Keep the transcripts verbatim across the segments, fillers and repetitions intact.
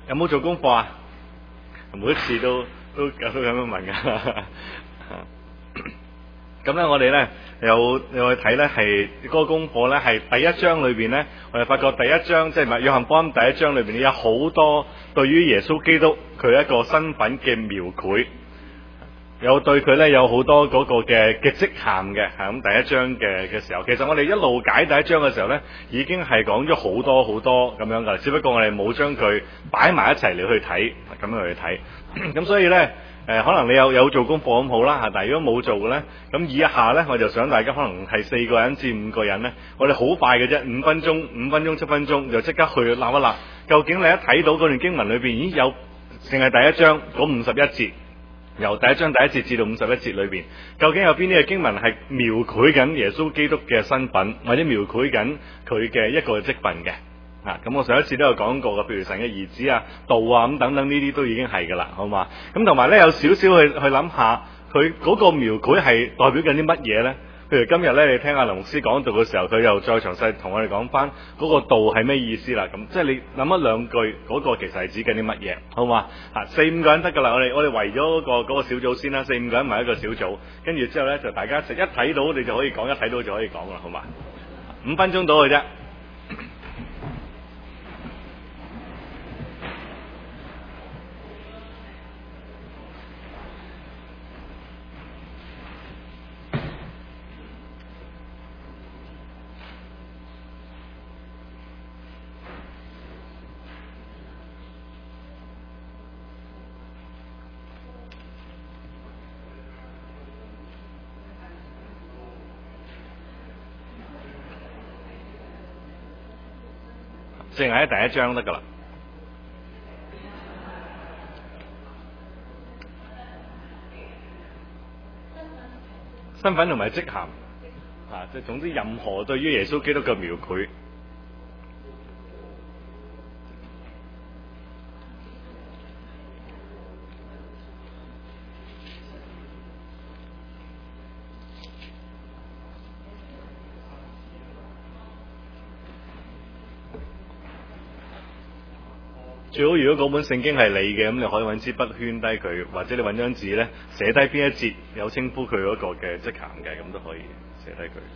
有冇做功課啊？每一次都都都咁樣問噶。咁咧，我哋咧有有去睇咧，係嗰個功課咧，係第一章裏邊咧，我哋發覺第一章即係約翰福音第一章裏邊有好多對於耶穌基督佢一個身份嘅描繪，有對佢咧有好多嗰個嘅嘅職銜嘅嚇。咁第一章嘅嘅時候，其實我哋一路解第一章嘅時候咧，已經係講咗好多好多咁樣噶，只不過我哋冇將佢擺埋一齊嚟去睇，咁樣去睇。咁所以咧。誒、呃、可能你有有做功課咁好啦嚇，但係如果冇做嘅咧，咁以下咧我就想大家可能係四個人至五個人咧，我哋好快嘅啫，五分鐘、五分鐘、七分鐘就即刻去立一立。究竟你一睇到嗰段經文裏邊，咦有淨係第一章嗰五十一節，由第一章第一節至到五十一節裏邊，究竟有邊啲嘅經文係描繪緊耶穌基督嘅身份，或者描繪緊佢嘅一個職分嘅？啊，咁我上一次都有講過嘅，譬如神嘅兒子啊、道啊咁等等呢啲都已經係噶啦，好嘛？咁同埋咧有少少去去諗下，佢嗰個描繪係代表緊啲乜嘢咧？譬如今日咧，你聽阿林牧師講道嘅時候，佢又再詳細同我哋講翻嗰個道係咩意思啦。咁即係你諗一兩句，嗰、嗰個其實係指緊啲乜嘢，好嘛？啊，四五個人得噶啦，我哋我哋圍咗嗰個嗰個小組先啦，四五個人埋一個小組，跟住之後咧就大家一睇到你就可以講，一睇到就可以講啦，好嘛？五分鐘到嘅啫。淨係喺第一章得噶啦，身份同埋職銜啊，即係總之任何對於耶穌基督嘅描繪。最好如果嗰本聖經係你嘅，咁你可以揾支筆圈低佢，或者你揾張紙咧寫低邊一節有稱呼佢嗰個嘅職銜嘅，咁都可以寫低佢。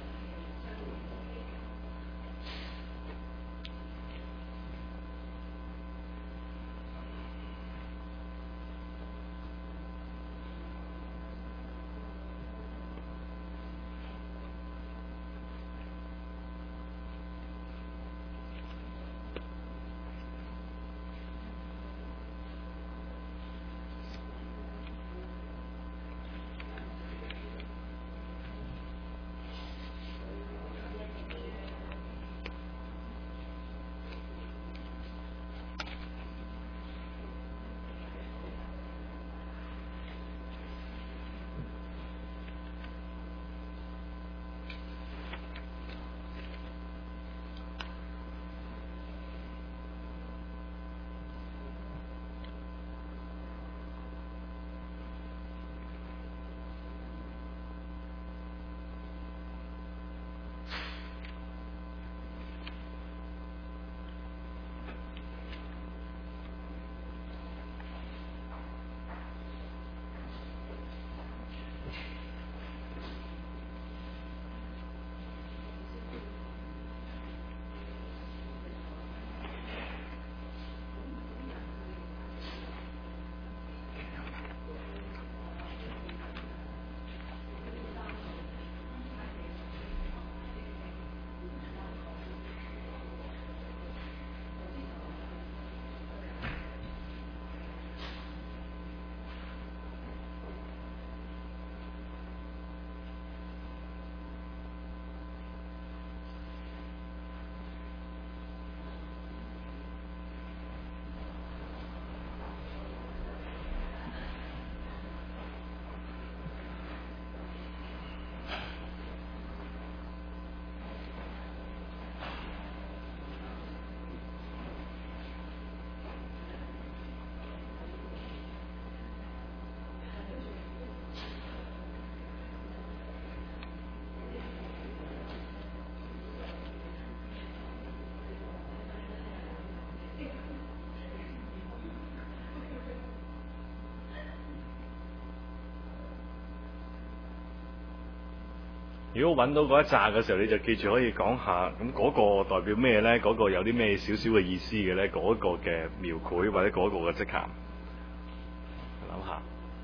如果揾到嗰一紮嘅時候，你就記住可以講下，咁嗰個代表咩呢？嗰、嗰個有啲咩少少嘅意思嘅呢？嗰、嗰個嘅描繪或者嗰個嘅職銜，諗下。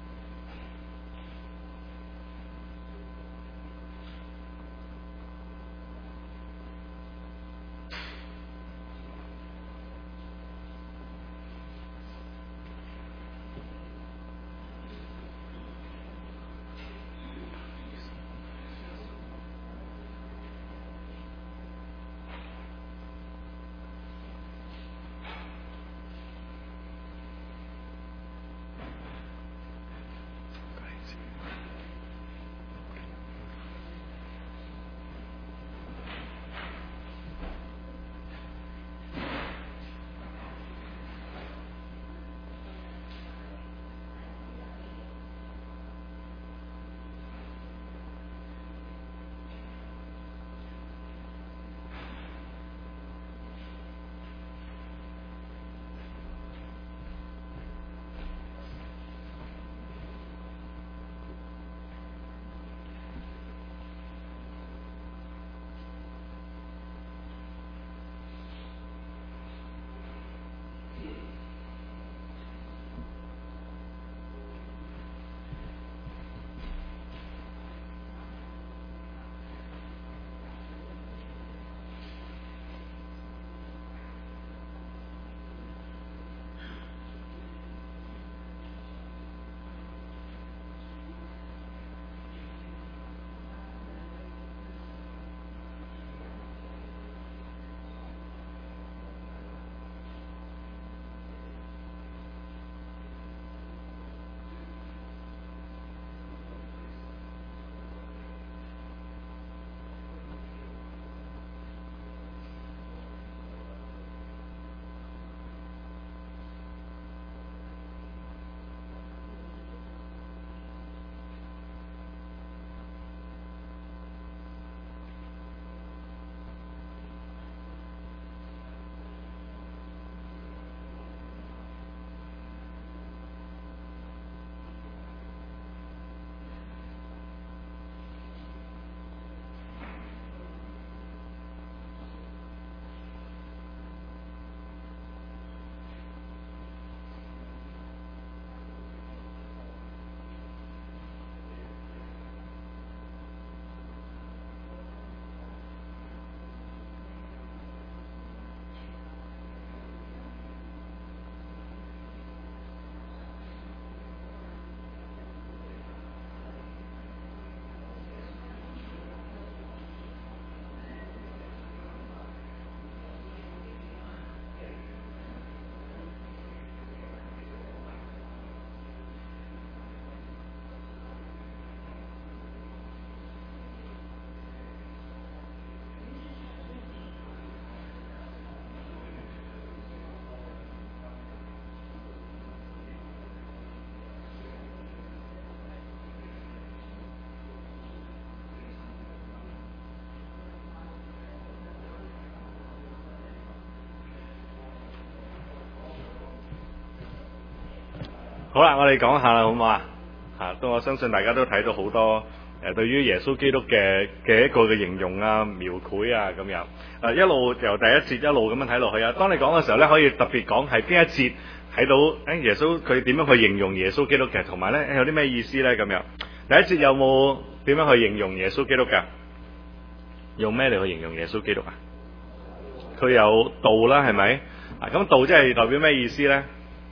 好啦，我哋講下啦，好唔好啊？嚇，都我相信大家都睇到好多誒、呃，對於耶穌基督嘅嘅一個嘅形容啊、描繪啊咁樣。誒、呃、一路由第一節一路咁樣睇落去啊。當你講嘅時候咧，可以特別講係邊一節睇到誒、哎、耶穌佢點樣去形容耶穌基督嘅，同埋咧有啲咩意思咧咁樣。第一節有冇點樣去形容耶穌基督㗎？用咩嚟去形容耶穌基督啊？佢有道啦，係咪？啊，咁道即係代表咩意思咧？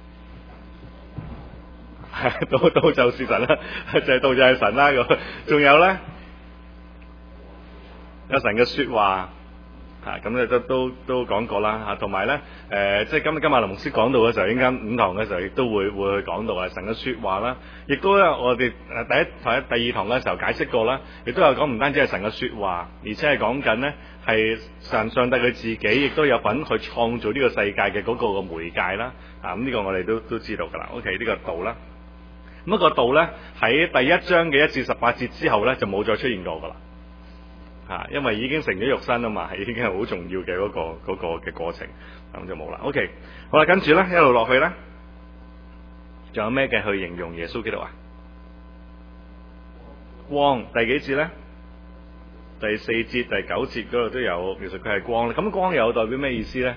道道就是神啦，就係道就係神啦咁。仲有咧，有神嘅說話嚇，咁咧都都都講過啦嚇。同埋咧誒，即係今今日林牧師講到嘅時候，應該五堂嘅時候亦都會會去講到啊神嘅說話啦。亦都咧，我哋誒第一同第二堂嘅時候解釋過啦，亦都有講唔單止係神嘅說話，而且係講緊咧係神上帝佢自己亦都有份去創造呢個世界嘅嗰個嘅媒介啦。啊，咁呢個我哋都都知道㗎啦。OK，呢個道啦。咁、個道咧喺第一章嘅一至十八節之後咧就冇再出現過噶啦，嚇，因為已經成咗肉身啊嘛，係已經係好重要嘅嗰、個嗰、個嘅過程，咁就冇啦。OK，好啦，跟住咧一路落去咧，仲有咩嘅去形容耶穌基督啊？光第幾節咧？ 第四節、第九節嗰度都有，其實佢係光咧。咁光又代表咩意思咧？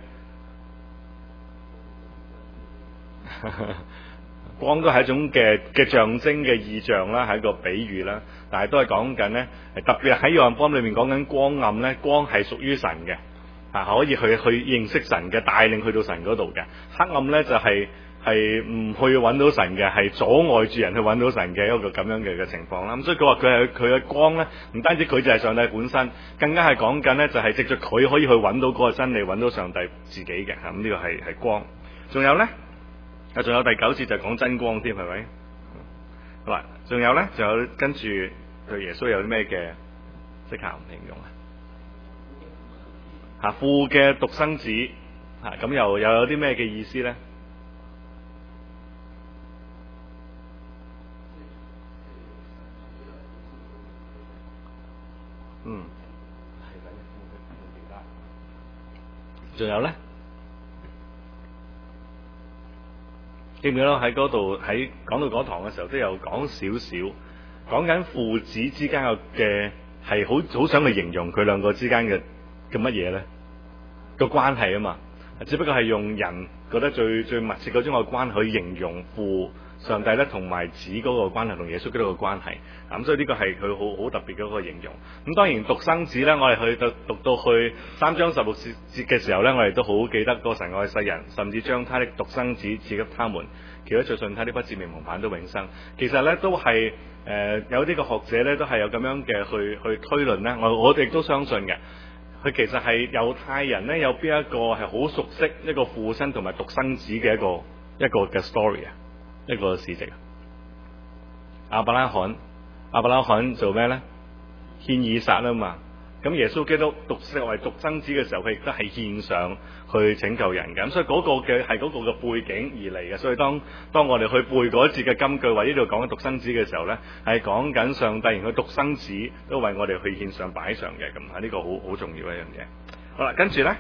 光都係一種嘅嘅象徵嘅意象啦，係一個比喻啦。但係都係講緊咧，特別喺約翰福音裏面講緊光暗咧，光係屬於神嘅，啊可以去去認識神嘅，帶領去到神嗰度嘅。黑暗咧就係係唔去揾到神嘅，係阻礙住人去揾到神嘅一個咁樣嘅嘅情況啦。咁所以佢話佢係佢嘅光咧，唔單止佢就係上帝本身，更加係講緊咧就係藉著佢可以去揾到嗰個真理，揾到上帝自己嘅。咁呢個係係光。仲有咧？啊，仲有第九節就講真光添，係咪？好啦，仲有咧，仲有跟住對耶穌有啲咩嘅即刻形容啊？吓，父嘅獨生子，吓咁又又有啲咩嘅意思咧？嗯，仲有咧？記唔記得喺嗰度喺講到嗰堂嘅時候都有講少少，講緊父子之間嘅嘅係好好想去形容佢兩個之間嘅嘅乜嘢咧？個關係啊嘛，只不過係用人覺得最最密切嗰種嘅關係去形容父上帝咧同埋子嗰個關係，同耶穌基督嘅關係。咁、嗯、所以呢個係佢好好特別嘅一個形容。咁當然獨生子咧，我哋去到讀到去三章十六節嘅時候咧，我哋都好記得個神愛世人，甚至將他的獨生子賜給他們，叫一切信他的不至滅亡反得永生。其實咧都係誒、呃、有啲個學者咧都係有咁樣嘅去去推論咧，我我哋都相信嘅。佢其實係猶太人咧有邊一個係好熟悉一個父親同埋獨生子嘅一個一個嘅 story 啊，一個事蹟啊。亞伯拉罕，亞伯拉罕做咩咧？獻以撒啊嘛。咁耶穌基督獨作為獨生子嘅時候，佢亦都係獻上去拯救人嘅。咁所以嗰個嘅係嗰個嘅背景而嚟嘅。所以當當我哋去背嗰一節嘅金句，或者呢度講緊獨生子嘅時候咧，係講緊上帝佢獨生子都為我哋去獻上擺上嘅。咁啊，呢個好好重要一樣嘢。好啦，跟住咧，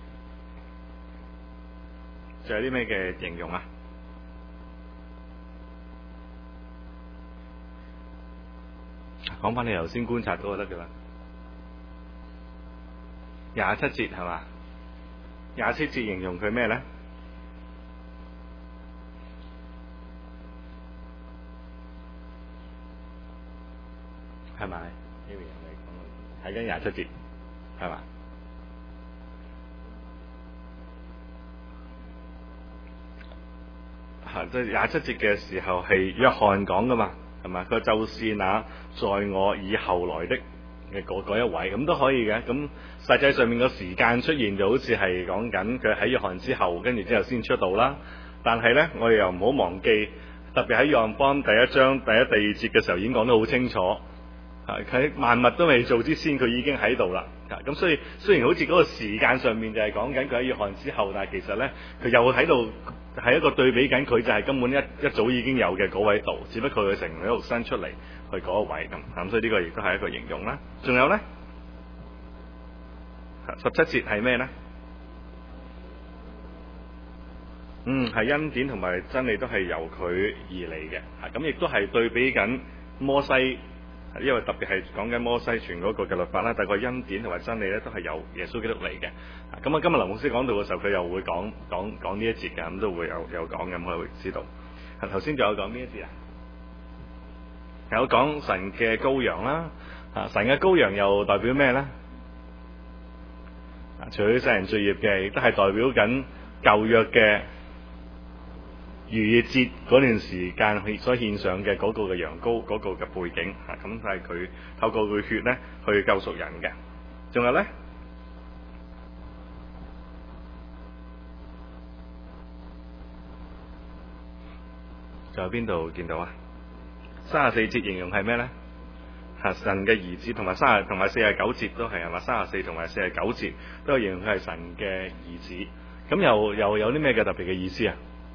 仲有啲咩嘅形容啊？講翻你頭先觀察到就得噶啦。廿七節係嘛？廿七節形容佢咩咧？係咪？呢個人嚟講，睇緊廿七節係嘛？嚇！即係廿七節嘅時候係約翰講噶嘛？係嘛？佢就是那在我以後來的嘅嗰一位，咁都可以嘅。咁實際上面個時間出現就好似係講緊佢喺約翰之後，跟住之後先出道啦。但係咧，我哋又唔好忘記，特別喺約翰福音第一章第一、第二節嘅時候已經講得好清楚。係喺萬物都未做之前，佢已經喺度啦。咁所以雖然好似嗰個時間上面就係講緊佢喺約翰之後，但係其實咧佢又喺度係一個對比緊，佢就係根本一一早已經有嘅嗰位道，只不過佢成為一個新出嚟去嗰個位咁。咁所以呢個亦都係一個形容啦。仲有咧，十七節係咩咧？嗯，係恩典同埋真理都係由佢而嚟嘅。咁亦都係對比緊摩西。因為特別係講緊摩西傳嗰個嘅律法啦，但係個恩典同埋真理咧都係由耶穌基督嚟嘅。咁啊，今日林牧師講到嘅時候，佢又會講講講呢一節嘅，咁都會有有講嘅，我會知道。頭先仲有講邊一節啊？有講神嘅羔羊啦，啊，神嘅羔羊又代表咩咧？啊，除咗世人罪孽嘅，亦都係代表緊舊約嘅逾越節嗰段時間所獻上嘅嗰個嘅羊羔嗰個嘅背景嚇，咁係佢透過佢血咧去救贖人嘅。仲有咧，仲有邊度見到啊？三十四節形容係咩咧？嚇，神嘅兒子，同埋三十同埋四十九節都係係嘛？三十四同埋四十九節都係形容佢係神嘅兒子。咁又又有啲咩嘅特別嘅意思啊？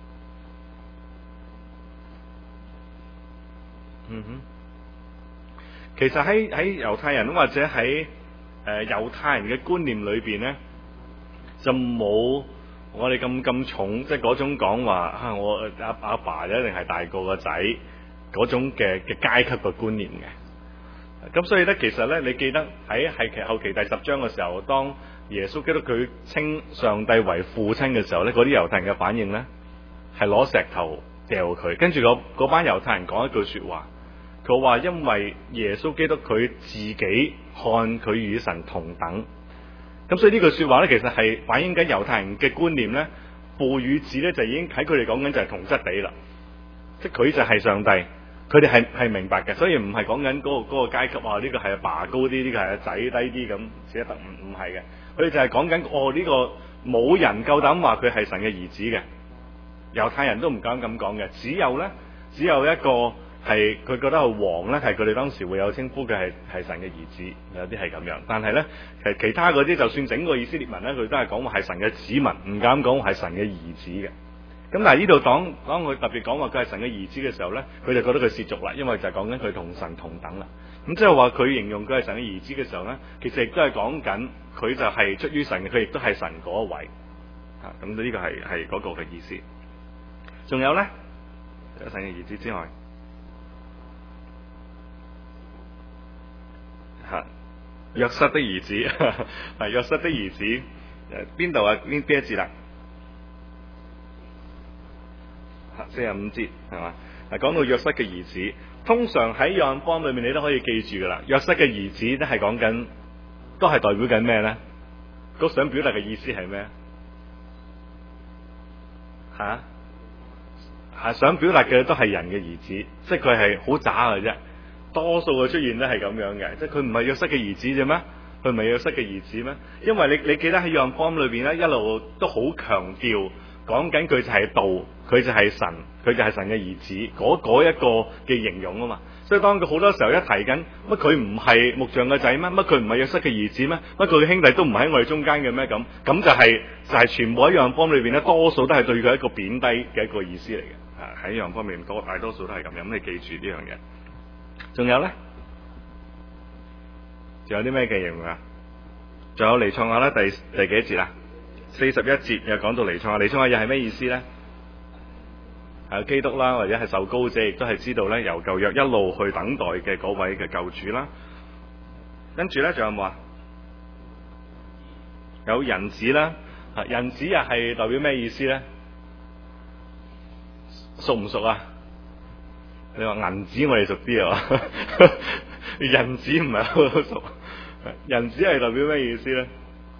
嗯哼，其實喺喺猶太人或者喺誒猶太人嘅觀念裏邊咧，就冇我哋咁咁重，即係嗰種講話啊，我阿阿爸一定係大過個仔嗰種嘅嘅階級嘅觀念嘅。 咁所以咧，其實咧，你記得喺係其後期第十章嘅時候，當耶穌基督佢稱上帝為父親嘅時候咧，嗰啲猶太人嘅反應咧，係攞石頭掉佢。跟住嗰班猶太人講一句說話，佢話因為耶穌基督佢自己看佢與神同等。咁所以呢句說話咧，其實係反映緊猶太人嘅觀念咧，父與子咧就已經喺佢哋講緊就係同質地啦，即係佢就係上帝。佢哋係係明白嘅，所以唔係講緊嗰個嗰個階級啊，呢個係阿爸高啲，呢個係阿仔低啲咁，寫得唔唔係嘅。佢哋就係講緊哦，呢個冇人夠膽話佢係神嘅兒子嘅，猶太人都唔敢咁講嘅。只有咧，只有一個係佢覺得係王咧，係佢哋當時會有稱呼嘅係係神嘅兒子，有啲係咁樣。但係咧，其實其他嗰啲就算整個以色列民咧，佢都係講話係神嘅子民，唔敢講係神嘅兒子嘅。咁但係呢度當當佢特別講話佢係神嘅兒子嘅時候咧，佢就覺得佢褻瀆啦，因為就係講緊佢同神同等啦。咁即係話佢形容佢係神嘅兒子嘅時候咧，其實亦都係講緊佢就係出於神嘅，佢亦都係神嗰一位。啊，咁呢個係係嗰個嘅意思。仲有咧，除咗神嘅兒子之外，吓約瑟的兒子，係約瑟的兒子，誒邊度啊？邊邊一節啦？四十五節係嘛？嗱，講到約瑟嘅兒子，通常喺約翰福音裏面你都可以記住噶啦。約瑟嘅兒子都係講緊，都係代表緊咩咧？佢想表達嘅意思係咩？吓係想表達嘅都係人嘅兒子，即係佢係好渣嘅啫。多數嘅出現都係咁樣嘅，即係佢唔係約瑟嘅兒子啫咩？佢唔係約瑟嘅兒子咩？因為你你記得喺約翰福音裏邊咧，一路都好強調。講緊佢就係道，佢就係神，佢就係神嘅兒子，嗰嗰一個嘅形容啊嘛。所以當佢好多時候一提緊乜佢唔係木匠嘅仔咩？乜佢唔係約瑟嘅兒子咩？乜佢嘅兄弟都唔喺我哋中間嘅咩？咁咁就係、是、就係、是、全部喺約翰福音裏邊咧，多數都係對佢一個貶低嘅一個意思嚟嘅。啊，喺約翰福音裏面多大多數都係咁樣，咁你記住呢樣嘢。仲有咧，仲有啲咩嘅形容啊？仲有彌賽亞啦，第第幾節啊？四十一節又講到彌賽亞，彌賽亞又係咩意思咧？係基督啦，或者係受膏者，亦都係知道咧，由舊約一路去等待嘅嗰位嘅救主啦。跟住咧，仲有冇啊？有人子啦，人子又係代表咩意思咧？熟唔熟啊？你話銀子我哋熟啲啊，人子唔係好熟。人子係代表咩意思咧？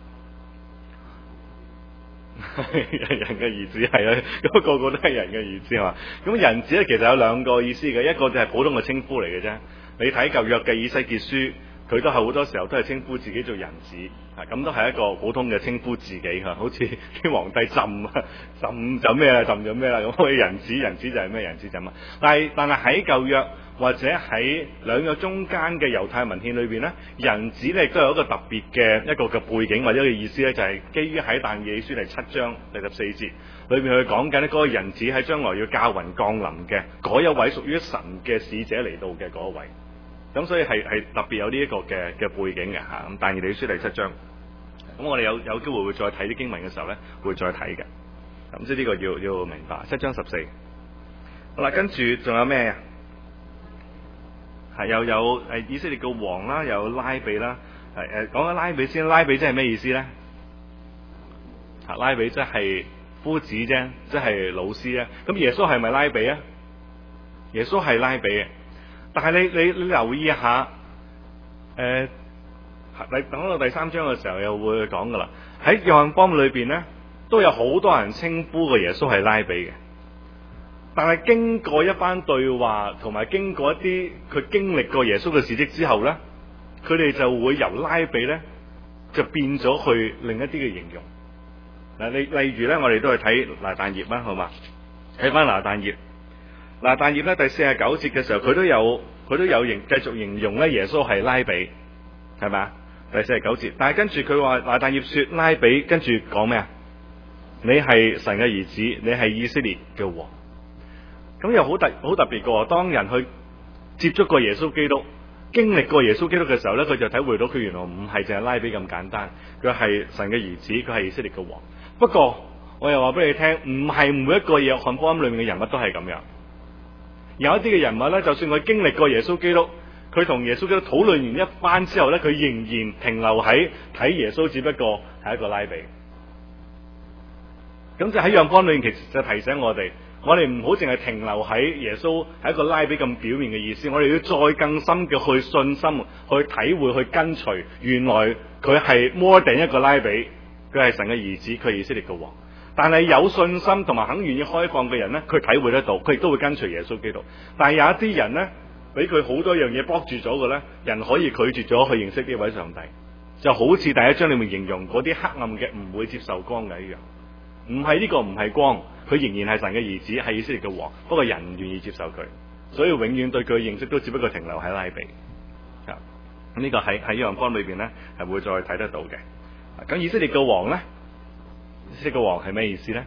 人嘅兒子係啦，咁個個都係人嘅兒子係嘛？咁人子咧其實有兩個意思嘅，一個就係普通嘅稱呼嚟嘅啫。你睇舊約嘅以西結書，佢都係好多時候都係稱呼自己做人子，啊咁都係一個普通嘅稱呼自己嚇，好似啲皇帝浸啊浸就咩啦，浸咗咩啦咁。我人子人子就係咩人子就乜？但係但係喺舊約或者喺兩個中間嘅猶太文獻裏邊咧，人子咧亦都有一個特別嘅一個嘅背景或者一個意思咧，就係基於喺但以理書第七章第十四節裏邊去講緊咧，嗰個人子喺將來要駕雲降臨嘅嗰一位屬於神嘅使者嚟到嘅嗰一位。咁所以係係特別有呢一個嘅嘅背景嘅嚇。咁但以理書第七章，咁我哋有有機會會再睇啲經文嘅時候咧，會再睇嘅。咁即係呢個要要明白七章十四。好啦，跟住仲有咩啊？係又有誒以色列嘅王啦，又有拉比啦。係誒講緊拉比先，拉比即係咩意思咧？啊，拉比即係夫子啫，即係老師啊。咁耶穌係咪拉比啊？耶穌係拉比嘅。但係你你你留意一下，誒、呃，你等到第三章嘅時候又會講噶啦。喺約翰福音裏邊咧，都有好多人稱呼過耶穌係拉比嘅。但係經過一番對話，同埋經過一啲佢經歷過耶穌嘅事蹟之後咧，佢哋就會由拉比咧，就變咗去另一啲嘅形容。嗱，例例如咧，我哋都去睇拿但業啦，好嘛？睇翻拿但業。拿但業咧第四十九節嘅時候，佢都有佢都有形繼續形容咧耶穌係拉比，係咪啊？第四十九節，但係跟住佢話拿但業說拉比，跟住講咩啊？你係神嘅兒子，你係以色列嘅王。咁又好特好特別嘅，當人去接觸過耶穌基督，經歷過耶穌基督嘅時候咧，佢就體會到佢原來唔係淨係拉比咁簡單，佢係神嘅兒子，佢係以色列嘅王。不過我又話俾你聽，唔係每一個約翰福音裏面嘅人物都係咁樣。有一啲嘅人物咧，就算佢經歷過耶穌基督， 佢同耶穌基督討論完一番之後咧，佢仍然停留喺睇耶穌只不過係一個拉比。咁就喺約翰福音裏面，其實就提醒我哋，我哋唔好淨係停留喺耶穌係一個拉比咁表面嘅意思，我哋要再更深嘅去信心、去體會、去跟隨。原來佢係 more than 一個拉比，佢係神嘅兒子，佢係以色列嘅王。但係有信心同埋肯願意開放嘅人呢，佢體會得到，佢亦都會跟隨耶穌基督。但係有一啲人呢，俾佢好多樣嘢剝住咗嘅呢，人可以拒絕咗去認識呢位上帝，就好似第一章裏面形容嗰啲黑暗嘅唔會接受光嘅一樣。唔係呢個唔係光，佢仍然係神嘅兒子，係以色列嘅王。不過人唔願意接受佢，所以永遠對佢嘅認識都只不過停留喺拉比。啊，咁呢個喺喺約翰福音裏邊咧係會再睇得到嘅。咁以色列嘅王咧，以色列嘅王係咩意思咧？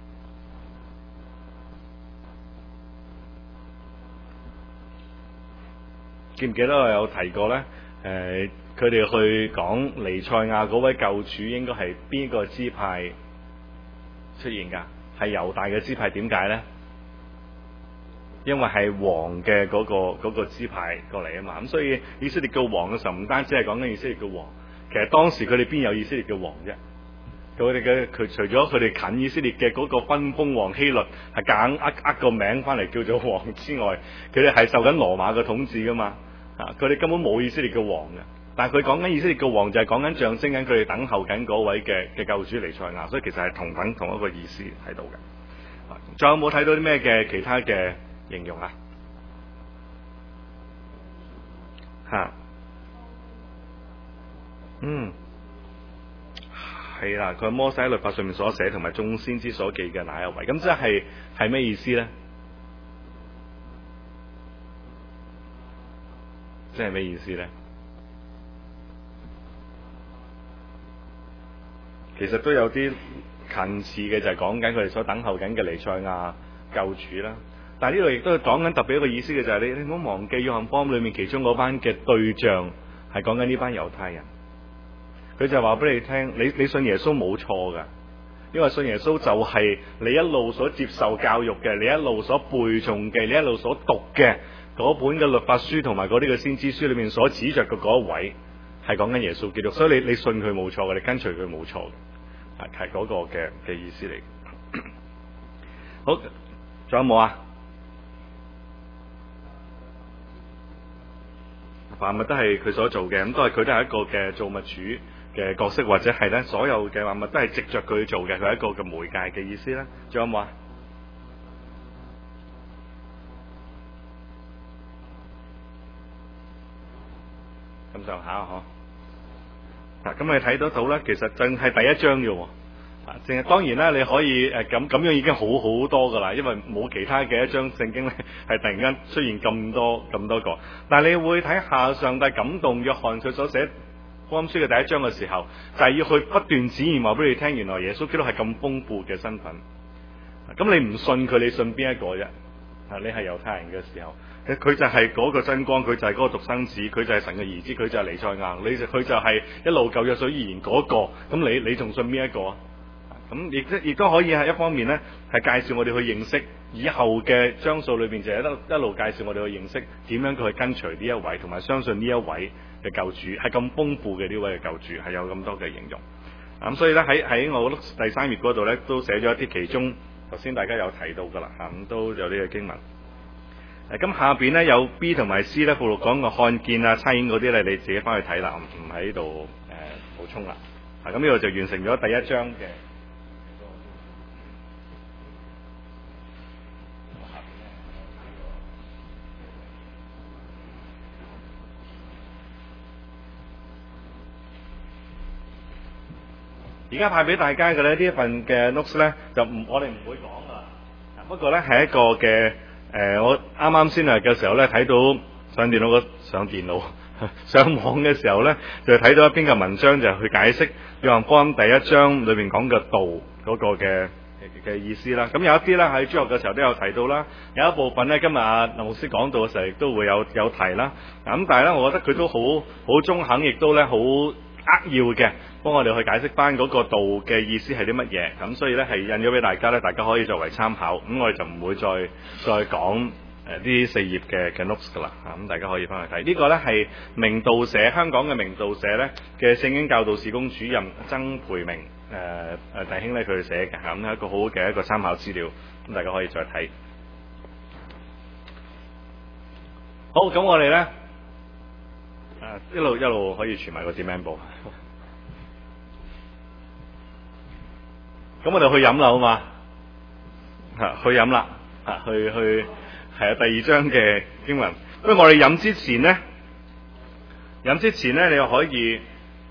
記唔記得我有提過咧？誒、呃，佢哋去講彌賽亞嗰位救主應該係邊個支派出現噶？係猶大嘅支派。點解呢？因為係王嘅嗰、嗰個、嗰個支派過嚟啊嘛。咁所以以色列嘅王嘅時候，唔單止係講緊以色列嘅王，其實當時佢哋邊有以色列嘅王啫？佢哋嘅佢除咗佢哋近以色列嘅嗰個分封王希律係夾硬呃呃個名翻嚟叫做王之外，佢哋係受緊羅馬嘅統治噶嘛。啊，佢哋根本冇以色列嘅王嘅。但係佢講緊以色列嘅王就係講緊象徵緊佢哋等候緊嗰位嘅嘅救主彌賽亞，所以其實係同等同一個意思喺度嘅。仲有冇睇到啲咩嘅其他嘅形容啊？吓，嗯，係啦，佢係摩西喺律法上面所寫同埋眾先知所記嘅那一位，咁即係係咩意思咧？即係咩意思咧？其實都有啲近似嘅，就係講緊佢哋所等候緊嘅彌賽亞救主啦。但係呢度亦都係講緊特別一個意思嘅，就係、是、你你唔好忘記約翰福音裏面其中嗰班嘅對象係講緊呢班猶太人。佢就話俾你聽，你你信耶穌冇錯噶，因為信耶穌就係你一路所接受教育嘅，你一路所背誦嘅，你一路所讀嘅嗰本嘅律法書同埋嗰啲嘅先知書裏面所指着嘅嗰一位係講緊耶穌基督，所以你你信佢冇錯嘅，你跟隨佢冇錯嘅。係嗰個嘅嘅意思嚟。好，仲有冇啊？萬物都係佢所做嘅，咁都係佢都係一個嘅造物主嘅角色，或者係咧所有嘅萬物都係藉着佢做嘅，佢係一個嘅媒介嘅意思啦。仲有冇啊？咁上下嗬。嗱，咁你睇得到咧，其實淨係第一章啫，啊，淨係當然啦，你可以誒咁咁樣已經好好多噶啦，因為冇其他嘅一章聖經咧係突然間出現咁多咁多個。但係你會睇下上帝感動約翰佢所寫福音書嘅第一章嘅時候，就係、是、要去不斷展現話俾你聽，原來耶穌基督係咁豐富嘅身份。咁你唔信佢，你信邊一個啫？啊，你係猶太人嘅時候。佢就係嗰個真光，佢就係嗰個獨生子，佢就係神嘅兒子，佢就係彌賽亞，你就佢就係一路舊約所預言嗰個，咁你你仲信邊一個啊？咁亦都亦都可以係一方面咧，係介紹我哋去認識以後嘅章數裏邊，就係一一路介紹我哋去認識點樣佢去跟隨呢一位，同埋相信呢一位嘅救主係咁豐富嘅呢位嘅救主，係有咁多嘅形容。咁所以咧喺喺我第三頁嗰度咧，都寫咗一啲其中頭先大家有提到噶啦，嚇咁都有呢個經文。咁下邊咧有 B 同埋 C 咧，附錄講個看見啊、差遣嗰啲咧，你自己翻去睇啦，唔喺呢度誒補充啦。啊，咁呢度就完成咗第一章嘅。而家派俾大家嘅咧呢一份嘅 notes 咧，就唔我哋唔會講噶啦。不過咧係一個嘅。誒、呃，我啱啱先嚟嘅時候咧，睇到上電腦個上電腦上網嘅時候咧，就睇到一篇嘅文章，就去解釋約翰福音第一章裏邊講嘅道嗰個嘅嘅意思啦。咁有一啲咧喺主學嘅時候都有提到啦，有一部分咧今日阿林牧師講到嘅時候亦都會有有提啦。咁但係咧，我覺得佢都好好中肯，亦都咧好扼要嘅，幫我哋去解釋翻嗰個道嘅意思係啲乜嘢，咁所以咧係印咗俾大家咧，大家可以作為參考。咁我哋就唔會再再講誒啲四頁嘅嘅 notes 噶啦，嚇、咁大家可以翻去睇。呢、這個咧係明道社香港嘅明道社咧嘅聖經教導事工主任曾培明誒誒、呃、弟兄咧佢寫嘅，嚇咁係一個好好嘅一個參考資料，咁大家可以再睇。好，咁我哋咧誒一路一路可以傳埋個點名簿。咁我哋去飲啦，好嘛？嚇，去飲啦，嚇，去去係啊，第二章嘅經文。不過我哋飲之前咧，飲之前咧，你又可以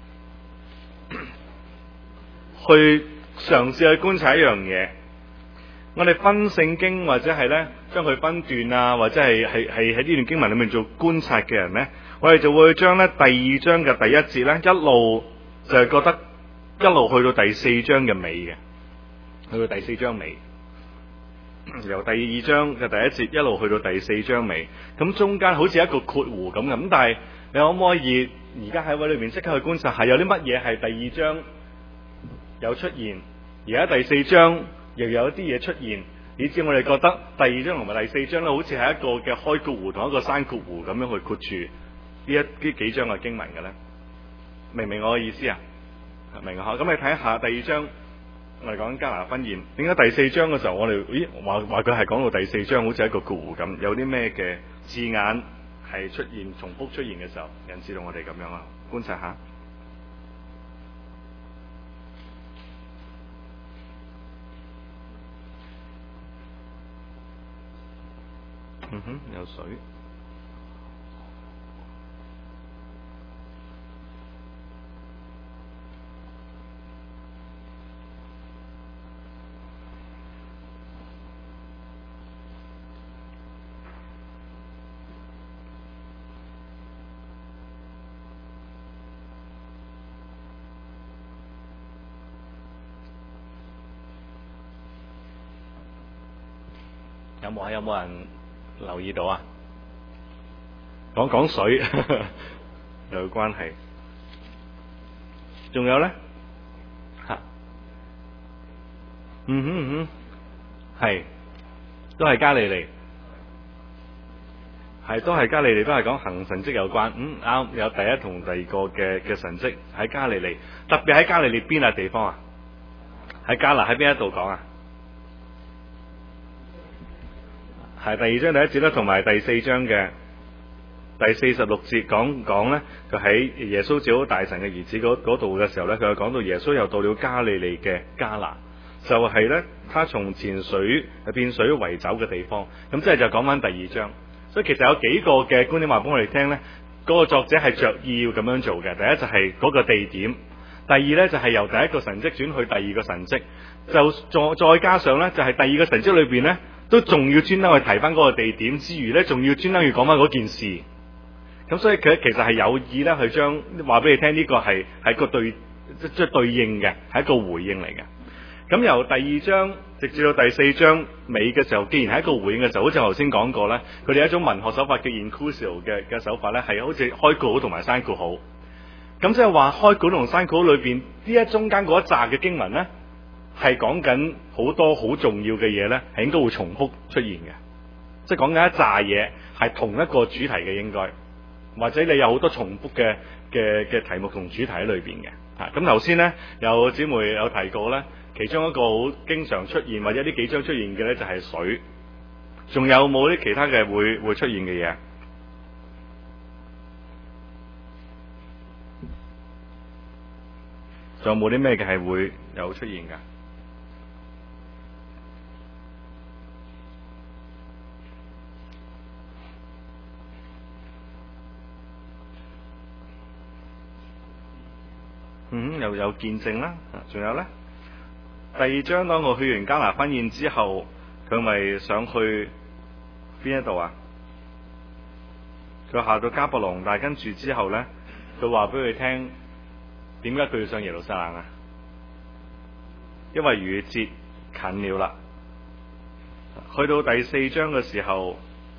去嘗試去觀察一樣嘢。我哋分聖經或者係咧將佢分段啊，或者係係係喺呢段經文裏面做觀察嘅人咧，我哋就會將咧第二章嘅第一節咧一路就係覺得一路去到第四章嘅尾嘅，去到第四章尾，由第二章嘅第一節一路去到第四章尾，咁中間好似一個括弧咁嘅，咁但係你可唔可以而家喺位裏面即刻去觀察下有啲乜嘢係第二章有出現，而家第四章又有啲嘢出現，以至我哋覺得第二章同埋第四章咧，好似係一個嘅開括弧同一個閂括弧咁樣去括住呢一呢幾章嘅經文嘅咧，明唔明我嘅意思啊？明啊！咁你睇下第二章，我哋講迦拿婚宴，點解第四章嘅時候我哋咦話話佢係講到第四章好似一個括弧咁，有啲咩嘅字眼係出現重複出現嘅時候，引致到我哋咁樣啊？觀察下。嗯哼，有水。有冇啊？有冇人留意到啊？講講水有關係，仲有咧吓，嗯哼嗯哼，係都係加利利，係都係加利利，都係講行神蹟有關。嗯啱，有第一同第二個嘅嘅神蹟喺加利利，特別喺加利利邊啊地方啊？喺加拿喺邊一度講啊？係第二章第一節啦，同埋第四章嘅第四十六節講講咧，佢喺耶穌召大神嘅兒子嗰度嘅時候咧，佢又講到耶穌又到了加利利嘅迦拿，就係、是、咧他從前水變水為酒嘅地方。咁即係就講翻第二章，所以其實有幾個嘅觀點話俾我哋聽咧，嗰、那個作者係着意要咁樣做嘅。第一就係嗰個地點，第二咧就係由第一個神蹟轉去第二個神蹟，就再再加上咧就係第二個神蹟裏邊咧。都仲要專登去提翻嗰個地點之餘咧，仲要專登要講翻嗰件事。咁所以佢其實係有意咧，去將話俾你聽呢個係係個對即即係對應嘅，係一個回應嚟嘅。咁由第二章直至到第四章尾嘅時候，既然係一個回應嘅時候，好似頭先講過咧，佢哋一種文學手法嘅 inclusive 嘅嘅手法咧，係好似開括號同埋閂括號。咁即係話開括號同閂括號裏邊呢一中間嗰一紮嘅經文咧。係講緊好多好重要嘅嘢咧，係應該會重複出現嘅，即係講緊一紮嘢係同一個主題嘅應該，或者你有好多重複嘅嘅嘅題目同主題喺裏邊嘅。嚇咁頭先咧有姊妹有提過咧，其中一個好經常出現或者呢幾章出現嘅咧就係水，仲有冇啲其他嘅會會出現嘅嘢？仲有冇啲咩嘅係會有出現㗎？嗯，又有見證啦，仲有咧，第二章當我去完迦拿婚宴之後，佢咪想去邊一度啊？佢下到迦百農，但係跟住之後咧，佢話俾佢聽，點解佢要上耶路撒冷啊？因為逾越節近了啦。去到第四章嘅時候。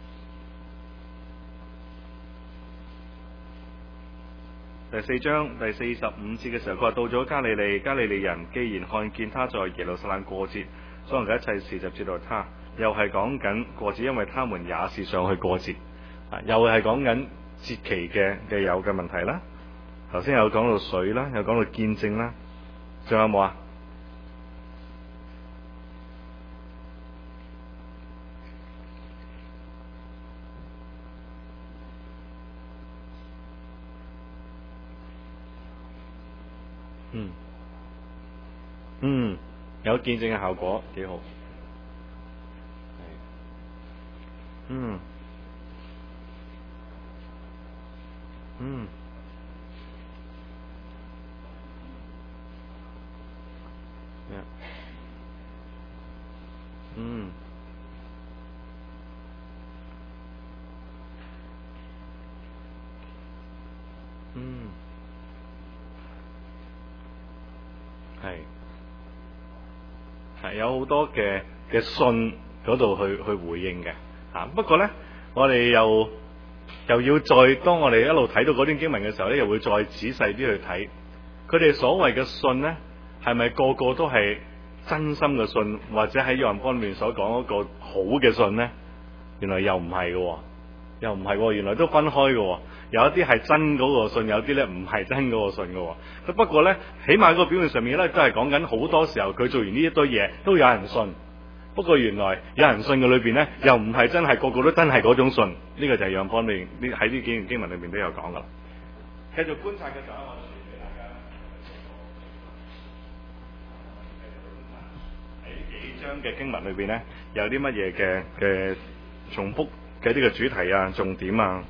第四章第四十五節嘅時候，佢話到咗加利利，加利利人既然看見他在耶路撒冷過節，所有嘅一切事就知道他。 又係講緊過節，因為他們也是上去過節，啊，又係講緊節期嘅嘅有嘅問題啦。頭先有講到水啦，有講到見證啦，仲有冇啊？嗯嗯，有見證嘅效果幾好。嗯嗯，yeah. 嗯嗯，係係有好多嘅嘅信嗰度去去回應嘅嚇。不過咧，我哋又又要再當我哋一路睇到嗰段經文嘅時候咧，又會再仔細啲去睇佢哋所謂嘅信咧，係咪個個都係真心嘅信，或者喺約翰福音裏面所講嗰個好嘅信咧？原來又唔係嘅，又唔係喎，原來都分開嘅。有一啲係真嗰個信，有啲咧唔係真嗰個信嘅。不過咧，起碼個表面上面咧都係講緊好多時候佢做完呢一堆嘢都有人信。不過原來有人信嘅裏邊咧，又唔係真係個個都真係嗰種信。呢、這個就係約翰福音裏呢喺呢幾段經文裏邊都有講噶啦。繼續觀察嘅時候，我傳俾大家喺幾章嘅經文裏邊咧，有啲乜嘢嘅嘅重複嘅呢個主題啊、重點啊。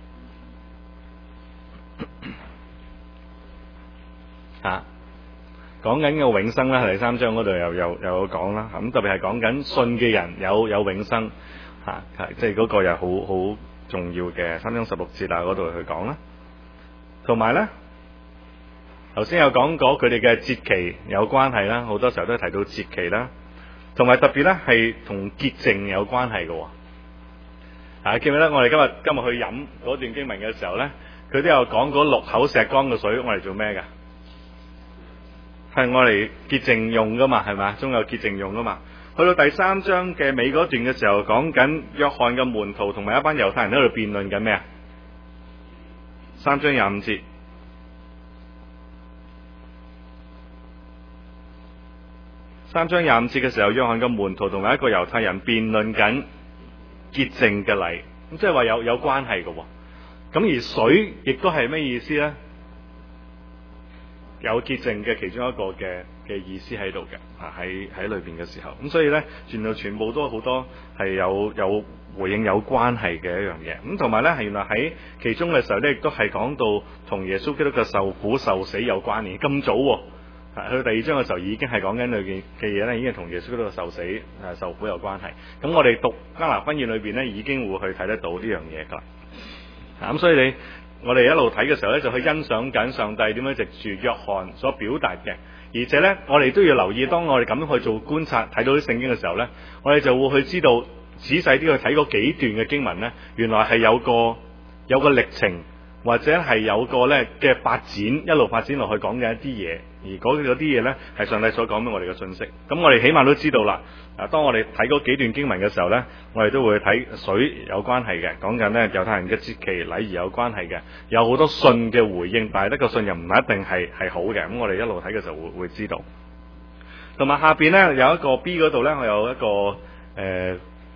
嚇，講緊嘅永生啦，第三章嗰度又又又有講啦。咁特別係講緊信嘅人有有永生嚇，即係嗰個又好好重要嘅三章十六節啊嗰度去講啦。同埋咧，頭先有講過佢哋嘅節期有關係啦，好多時候都係提到節期啦。同埋特別咧係同潔淨有關係嘅。啊，記唔記得我哋今日今日去飲嗰段經文嘅時候咧，佢都有講嗰六口石缸嘅水，我哋做咩㗎？係我哋潔淨用噶嘛，係咪？總有潔淨用噶嘛。去到第三章嘅尾嗰段嘅時候，講緊約翰嘅門徒同埋一班猶太人喺度辯論緊咩啊？三章廿五節，三章廿五節嘅時候，約翰嘅門徒同埋一個猶太人辯論緊潔淨嘅禮，咁即係話有有關係嘅。咁而水亦都係咩意思咧？有潔淨嘅其中一個嘅嘅意思喺度嘅，啊喺喺裏邊嘅時候，咁所以咧，全部全部都好多係有有回應有關係嘅一樣嘢。咁同埋咧，係原來喺其中嘅時候咧，亦都係講到同耶穌基督嘅受苦受死有關聯。咁早喎、啊，去到第二章嘅時候已經係講緊裏邊嘅嘢咧，已經係同耶穌基督嘅受死誒、啊、受苦有關係。咁我哋讀加拿婚宴裏邊咧，已經會去睇得到呢樣嘢噶啦。咁、啊、所以你。我哋一路睇嘅時候咧，就去欣賞緊上帝點樣藉住約翰所表達嘅，而且咧，我哋都要留意，當我哋咁樣去做觀察，睇到啲聖經嘅時候咧，我哋就會去知道仔細啲去睇嗰幾段嘅經文咧，原來係有個有個歷程，或者係有個咧嘅發展，一路發展落去講嘅一啲嘢，而嗰啲嘢咧係上帝所講俾我哋嘅信息。咁我哋起碼都知道啦。啊，當我哋睇嗰幾段經文嘅時候咧，我哋都會睇水有關係嘅，講緊咧猶太人嘅節期禮儀有關係嘅，有好多信嘅回應，但係呢個信又唔一定係係好嘅。咁我哋一路睇嘅時候會會知道。同埋下邊咧有一個 B 嗰度咧，我有一個誒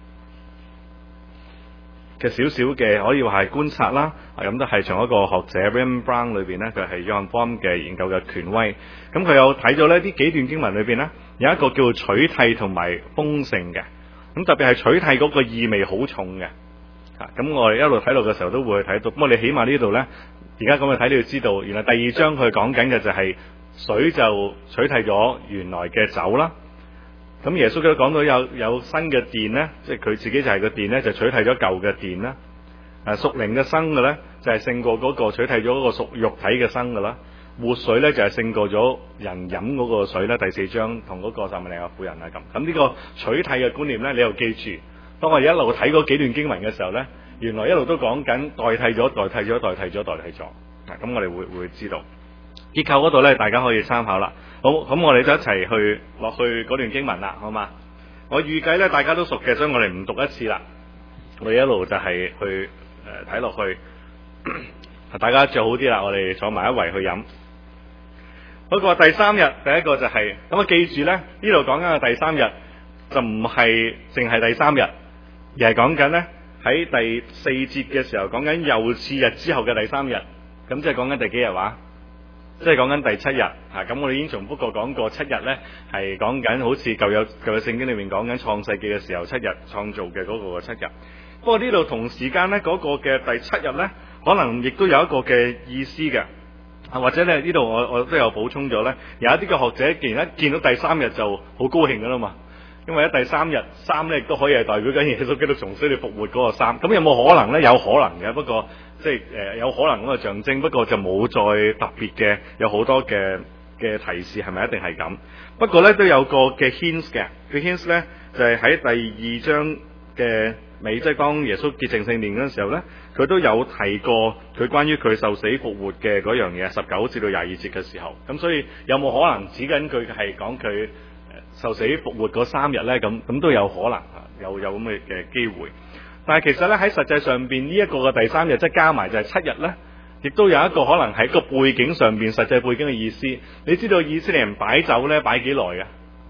嘅少少嘅可以話係觀察啦。咁都係從一個學者 William Brown 裏邊咧，佢係約翰福音嘅研究嘅權威。咁佢有睇咗呢啲幾段經文裏邊咧，有一個叫做取替同埋豐盛嘅。咁特別係取替嗰個意味好重嘅。嚇，咁我哋一路睇落嘅時候都會睇到。咁我哋起碼呢度咧，而家咁去睇你要知道，原來第二章佢講緊嘅就係水就取替咗原來嘅酒啦。咁耶穌佢都講到有有新嘅殿咧，即係佢自己就係個殿咧，就取替咗舊嘅殿啦。誒屬靈嘅生嘅咧，就係、是、勝過嗰個取替咗嗰個屬肉體嘅生嘅啦。活水咧就係、是、勝過咗人飲嗰個水咧。第四章同嗰個撒瑪利亞婦人啊咁。咁呢個取替嘅觀念咧，你又記住。當我哋一路睇嗰幾段經文嘅時候咧，原來一路都講緊代替咗、代替咗、代替咗、代替咗。嗱，咁我哋會會知道結構嗰度咧，大家可以參考啦。好，咁我哋就一齊去落去嗰段經文啦，好嘛？ 我預計咧大家都熟嘅，所以我哋唔讀一次啦。我哋一路就係去誒睇落去，大家着好啲啦，我哋坐埋一圍去飲。不過第三日第一個就係咁啊，記住咧，呢度講緊嘅第三日就唔係淨係第三日，而係講緊咧喺第四節嘅時候講緊又次日之後嘅第三日，咁即係講緊第幾日話？即係講緊第七日啊！咁我哋已經重複過講過，七日咧係講緊好似舊有舊有聖經裏面講緊創世記嘅時候七日創造嘅嗰個七日。不過呢度同時間咧嗰個嘅第七日咧，可能亦都有一個嘅意思嘅，啊或者咧呢度我我都有補充咗咧，有一啲嘅學者既然一見到第三日就好高興噶啦嘛，因為喺第三日三咧亦都可以係代表緊耶穌基督從死裏復活嗰個三。咁有冇可能咧？有可能嘅，不過即係誒、呃、有可能嗰個象徵，不過就冇再特別嘅有好多嘅嘅提示係咪一定係咁？不過咧都有個嘅 hints 嘅，個 hints 咧就係、是、喺第二章嘅尾，即係當耶穌潔淨聖殿嗰陣時候咧，佢都有提過佢關於佢受死復活嘅嗰樣嘢，十九至到廿二節嘅時候。咁所以有冇可能指緊佢係講佢受死復活嗰三日咧？咁咁都有可能啊，有有咁嘅嘅機會。但係其實咧喺實際上邊呢一個嘅第三日，即係加埋就係七日咧，亦都有一個可能喺個背景上邊實際背景嘅意思。你知道以色列人擺酒咧擺幾耐嘅？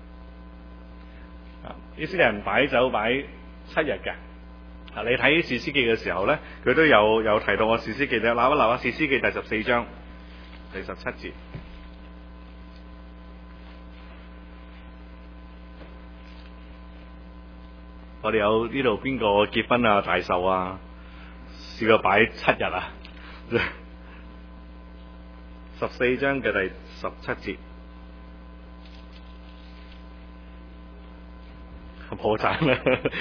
啊，以色列人擺酒擺七日嘅。啊，你睇士師記嘅時候咧，佢都有有提到我士師記，你揦一揦啊，士師記第十四章第十七節。我哋有呢度邊個結婚啊、大壽啊，試過擺七日啊？十四章嘅第十七節，破產啦！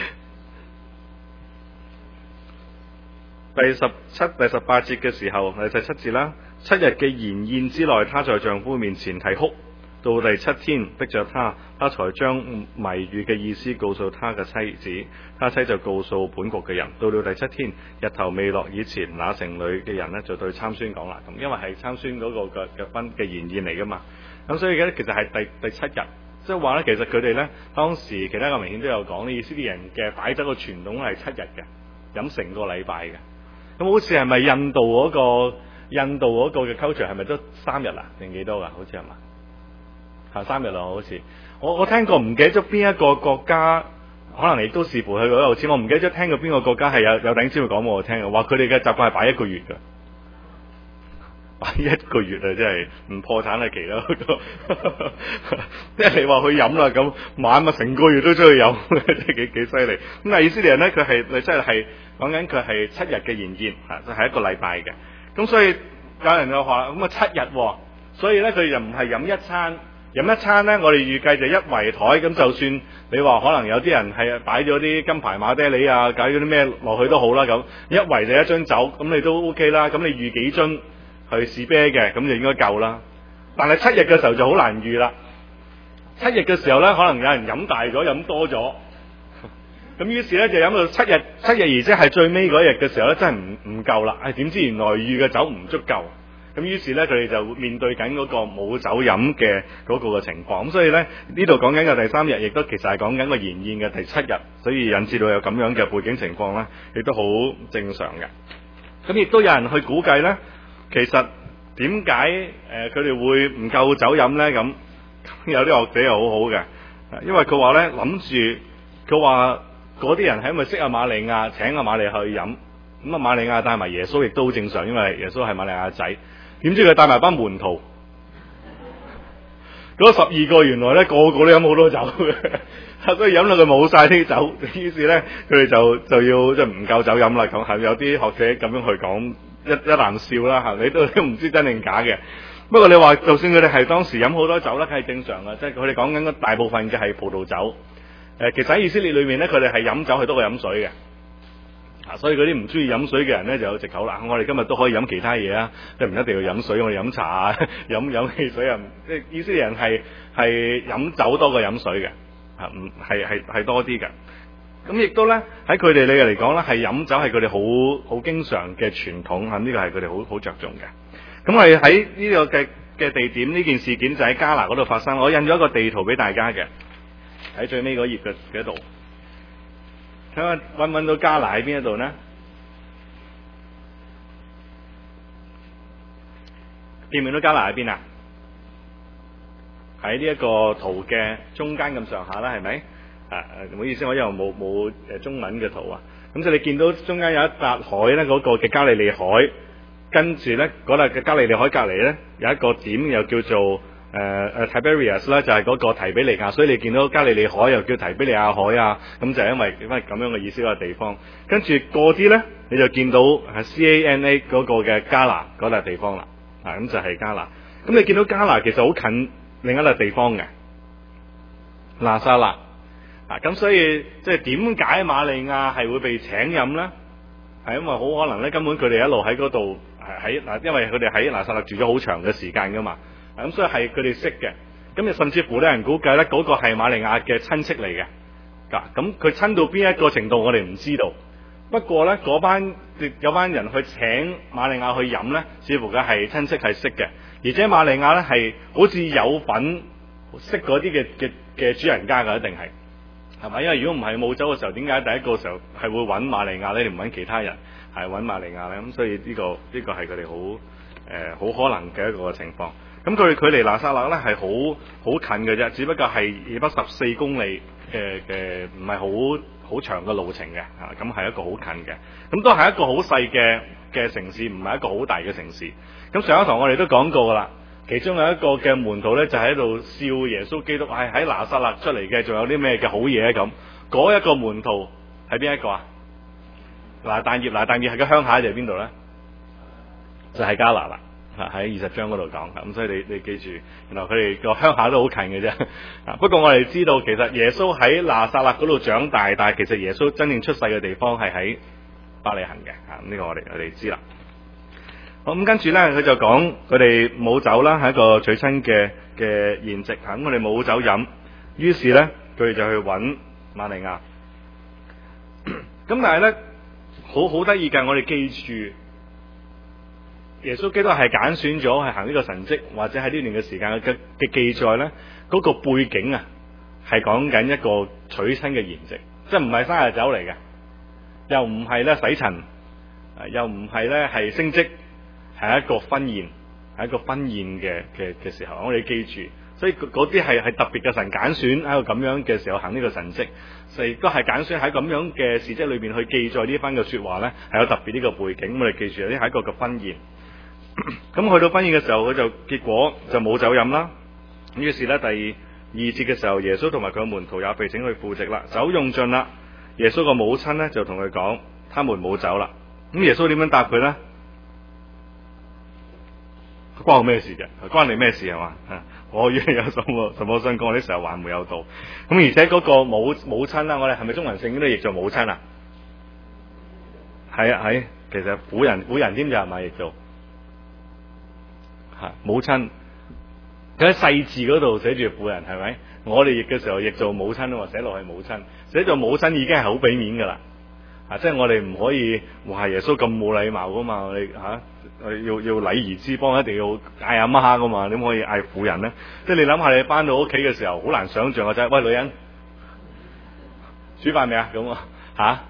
第十七、第十八節嘅時候，第十七節啦，七日嘅筵宴之內，她在丈夫面前啼哭。到第七天，逼着他，他才將謎語嘅意思告訴他嘅妻子，他妻就告訴本國嘅人。到了第七天，日頭未落以前，那城裏嘅人呢就對參孫講啦，咁因為係參孫嗰個嘅嘅婚嘅筵宴嚟噶嘛，咁所以咧其實係第第七日，即係話咧其實佢哋咧當時其他嘅明顯都有講，意思啲人嘅擺酒嘅傳統係七日嘅，飲成個禮拜嘅。咁好似係咪印度嗰個印度嗰個嘅 culture 係咪都三日啊？定幾多噶？好似係嘛？行三日咯，好似我我聽過，唔記得咗邊一個國家，可能你都視乎佢嗰度錢。我唔記得咗聽過邊個國家係有有頂先會講俾我聽嘅，話佢哋嘅習慣係擺一個月嘅，擺一個月啊，真係唔破產嘅期啦。即係你話去飲啦，咁晚啊成個月都出去飲，真係幾幾犀利。咁啊，以色列人咧，佢係你真係係講緊佢係七日嘅筵宴，嚇就係一個禮拜嘅。咁所以有人就話咁啊七日，所以咧佢哋就唔係飲一餐。飲一餐咧，我哋預計就一圍台，咁就算你話可能有啲人係擺咗啲金牌馬爹利啊，搞咗啲咩落去都好啦，咁一圍就一樽酒，咁你都 OK 啦。咁你預幾樽去試啤嘅，咁就應該夠啦。但係七日嘅時候就好難預啦。七日嘅時候咧，可能有人飲大咗，飲多咗，咁於是咧就飲到七日，七日而即係最尾嗰日嘅時候咧，真係唔唔夠啦。係點知原來預嘅酒唔足夠。咁於是咧，佢哋就面對緊嗰個冇酒飲嘅嗰個嘅情況。咁所以咧，呢度講緊嘅第三日，亦都其實係講緊個筵宴嘅第七日，所以引致到有咁樣嘅背景情況咧，亦都好正常嘅。咁亦都有人去估計咧，其實點解誒佢哋會唔夠酒飲咧？咁有啲學者又好好嘅，因為佢話咧諗住，佢話嗰啲人係咪識阿瑪利亞請阿瑪利亞去飲？咁啊瑪利亞帶埋耶穌亦都好正常，因為耶穌係瑪利亞仔。點知佢帶埋班門徒，嗰十二個原來咧個個都飲好多酒嘅，所以飲到佢冇晒啲酒，於是咧佢哋就就要即係唔夠酒飲啦。咁係有啲學者咁樣去講，一一啖笑啦嚇，你都都唔知真定假嘅。不過你話就算佢哋係當時飲好多酒咧，係正常嘅，即係佢哋講緊大部分嘅係葡萄酒。誒，其實喺以色列裏面咧，佢哋係飲酒係多過飲水嘅。所以嗰啲唔中意飲水嘅人咧就有藉口啦。我哋今日都可以飲其他嘢啊，即係唔一定要飲水，我哋飲茶啊，飲飲汽水啊。即係以色列人係係飲酒多過飲水嘅，嚇唔係係係多啲嘅。咁亦都咧喺佢哋嚟講咧，係飲酒係佢哋好好經常嘅傳統嚇，呢個係佢哋好好着重嘅。咁我哋喺呢個嘅嘅地點，呢件事件就喺加拿嗰度發生。我印咗一個地圖俾大家嘅。 喺最尾嗰頁嘅嗰度，睇下揾唔揾到迦拿喺邊一度呢？見唔見到迦拿喺邊啊？喺呢一個圖嘅中間咁上下啦，係咪？啊，唔好意思，我因為冇冇誒中文嘅圖啊。咁就你見到中間有一笪海咧，嗰、那個嘅加利利海，跟住咧嗰笪嘅加利利海隔離咧有一個點，又叫做誒誒、呃、Tiberias 啦，就係嗰個提比利亞，所以你見到加利利海又叫提比利亞海啊，咁就係因為因為咁樣嘅意思嗰個地方。跟住過啲咧，你就見到係 C A N A 嗰個嘅迦拿嗰笪地方啦，啊咁就係迦拿。咁你見到迦拿其實好近另一笪地方嘅拿撒勒。嗱，咁、啊、所以即係點解瑪利亞係會被請任咧？係因為好可能咧，根本佢哋一路喺嗰度喺嗱，因為佢哋喺拿撒勒住咗好長嘅時間噶嘛，咁、啊、所以係佢哋識嘅。咁亦甚至乎咧，人估計咧嗰個係瑪利亞嘅親戚嚟嘅。嗱，咁佢親到邊一個程度，我哋唔知道。不過咧，嗰班有班人去請瑪利亞去飲咧，似乎嘅係親戚係識嘅，而且瑪利亞咧係好似有份識嗰啲嘅嘅嘅主人家㗎，一定係。係咪？因為如果唔係冇走嘅時候，點解第一個時候係會揾瑪利亞咧？你唔揾其他人，係揾瑪利亞咧？咁所以呢、這個呢、這個係佢哋好誒好可能嘅一個情況。咁佢哋距離拿撒勒咧係好好近嘅啫，只不過係二百十四公里嘅嘅，唔係好好長嘅路程嘅嚇。咁、啊、係一個好近嘅，咁都係一個好細嘅嘅城市，唔係一個好大嘅城市。咁上一堂我哋都講過噶啦。其中有一個嘅門徒咧，就喺度笑耶穌基督係喺拿撒勒出嚟嘅，仲有啲咩嘅好嘢咁？嗰一個門徒係邊一個啊？拿但業，拿但業係個鄉下就係邊度咧？就係、是、迦拿啦，喺二十章嗰度講。咁所以你你記住，原來佢哋個鄉下都好近嘅啫。不過我哋知道，其實耶穌喺拿撒勒嗰度長大，但係其實耶穌真正出世嘅地方係喺伯利恆嘅。啊，呢個我哋我哋知啦。好，咁跟住咧，佢就講佢哋冇酒啦，係一個娶親嘅嘅筵席。咁我哋冇酒飲，於是咧佢哋就去揾瑪利亞。咁但係咧，好好得意嘅，我哋記住耶穌基督係揀選咗係行呢個神蹟，或者喺呢段嘅時間嘅嘅記載咧，嗰、那個背景啊，係講緊一個娶親嘅筵席，即係唔係生日酒嚟嘅，又唔係咧洗塵，又唔係咧係升職。係一個婚宴，係一個婚宴嘅嘅嘅時候，我哋記住，所以嗰啲係係特別嘅神揀選喺個咁樣嘅時候行呢個神蹟，亦都係揀選喺咁樣嘅事蹟裏邊去記載呢番嘅說話咧，係有特別呢個背景。我哋記住，呢係一個嘅婚宴。咁去到婚宴嘅時候，佢就結果就冇酒飲啦。於是咧，第二節嘅時候，耶穌同埋佢嘅門徒也被請去赴席啦，酒用盡啦。耶穌個母親咧就同佢講，他們冇酒啦。咁耶穌點樣答佢咧？關我咩事嘅？關你咩事係嘛？我以為有什麼什麼想講，啲時候還沒有到。咁而且嗰個母母親啦，我哋係咪中文聖經都譯做母親啊？係啊，係。其實婦人婦人添就係咪譯做係母親？佢喺細字嗰度寫住婦人係咪？我哋譯嘅時候譯做母親啊嘛，寫落去母親，寫做母親已經係好俾面噶啦。啊，即係我哋唔可以話耶穌咁冇禮貌噶嘛，我哋吓。啊要要禮儀之邦，一定要嗌阿媽噶嘛，點可以嗌婦人咧？即係你諗下，你翻到屋企嘅時候，好難想象嘅啫。喂，女人煮飯未啊？咁啊吓，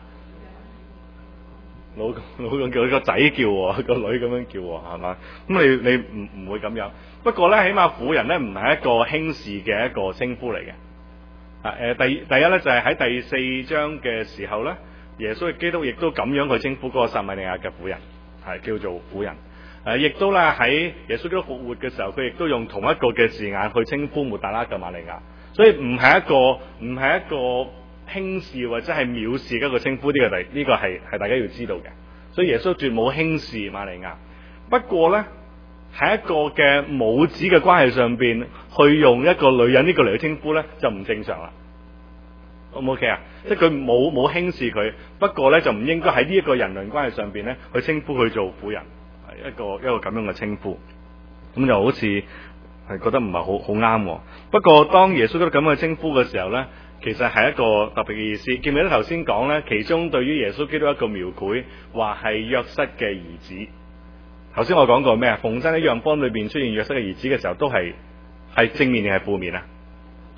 老老公叫佢個仔叫個女咁樣叫係嘛？咁你你唔唔會咁樣？不過咧，起碼婦人咧唔係一個輕視嘅一個稱呼嚟嘅。啊誒，第第一咧就係、是、喺第四章嘅時候咧，耶穌嘅基督亦都咁樣去稱呼嗰個撒瑪利亞嘅婦人。係叫做婦人，誒、呃，亦都咧喺耶穌基督復活嘅時候，佢亦都用同一個嘅字眼去稱呼抹大拉嘅瑪利亞，所以唔係一個唔係一個輕視或者係藐視嘅一個稱呼，呢、這個第呢、這個係係大家要知道嘅。所以耶穌絕冇輕視瑪利亞，不過咧喺一個嘅母子嘅關係上邊，去用一個女人呢個嚟去稱呼咧，就唔正常啦。O 唔 OK 啊？即係佢冇冇輕視佢，不過咧就唔應該喺呢一個人倫關係上邊咧去稱呼佢做婦人，係一個一個咁樣嘅稱呼，咁就好似係覺得唔係好好啱。不過當耶穌都咁樣稱呼嘅時候咧，其實係一個特別嘅意思。記唔記得頭先講咧？其中對於耶穌基督一個描繪，話係約瑟嘅兒子。頭先我講過咩啊？逢親喺約翰福音裏邊出現約瑟嘅兒子嘅時候，都係係正面定係負面啊？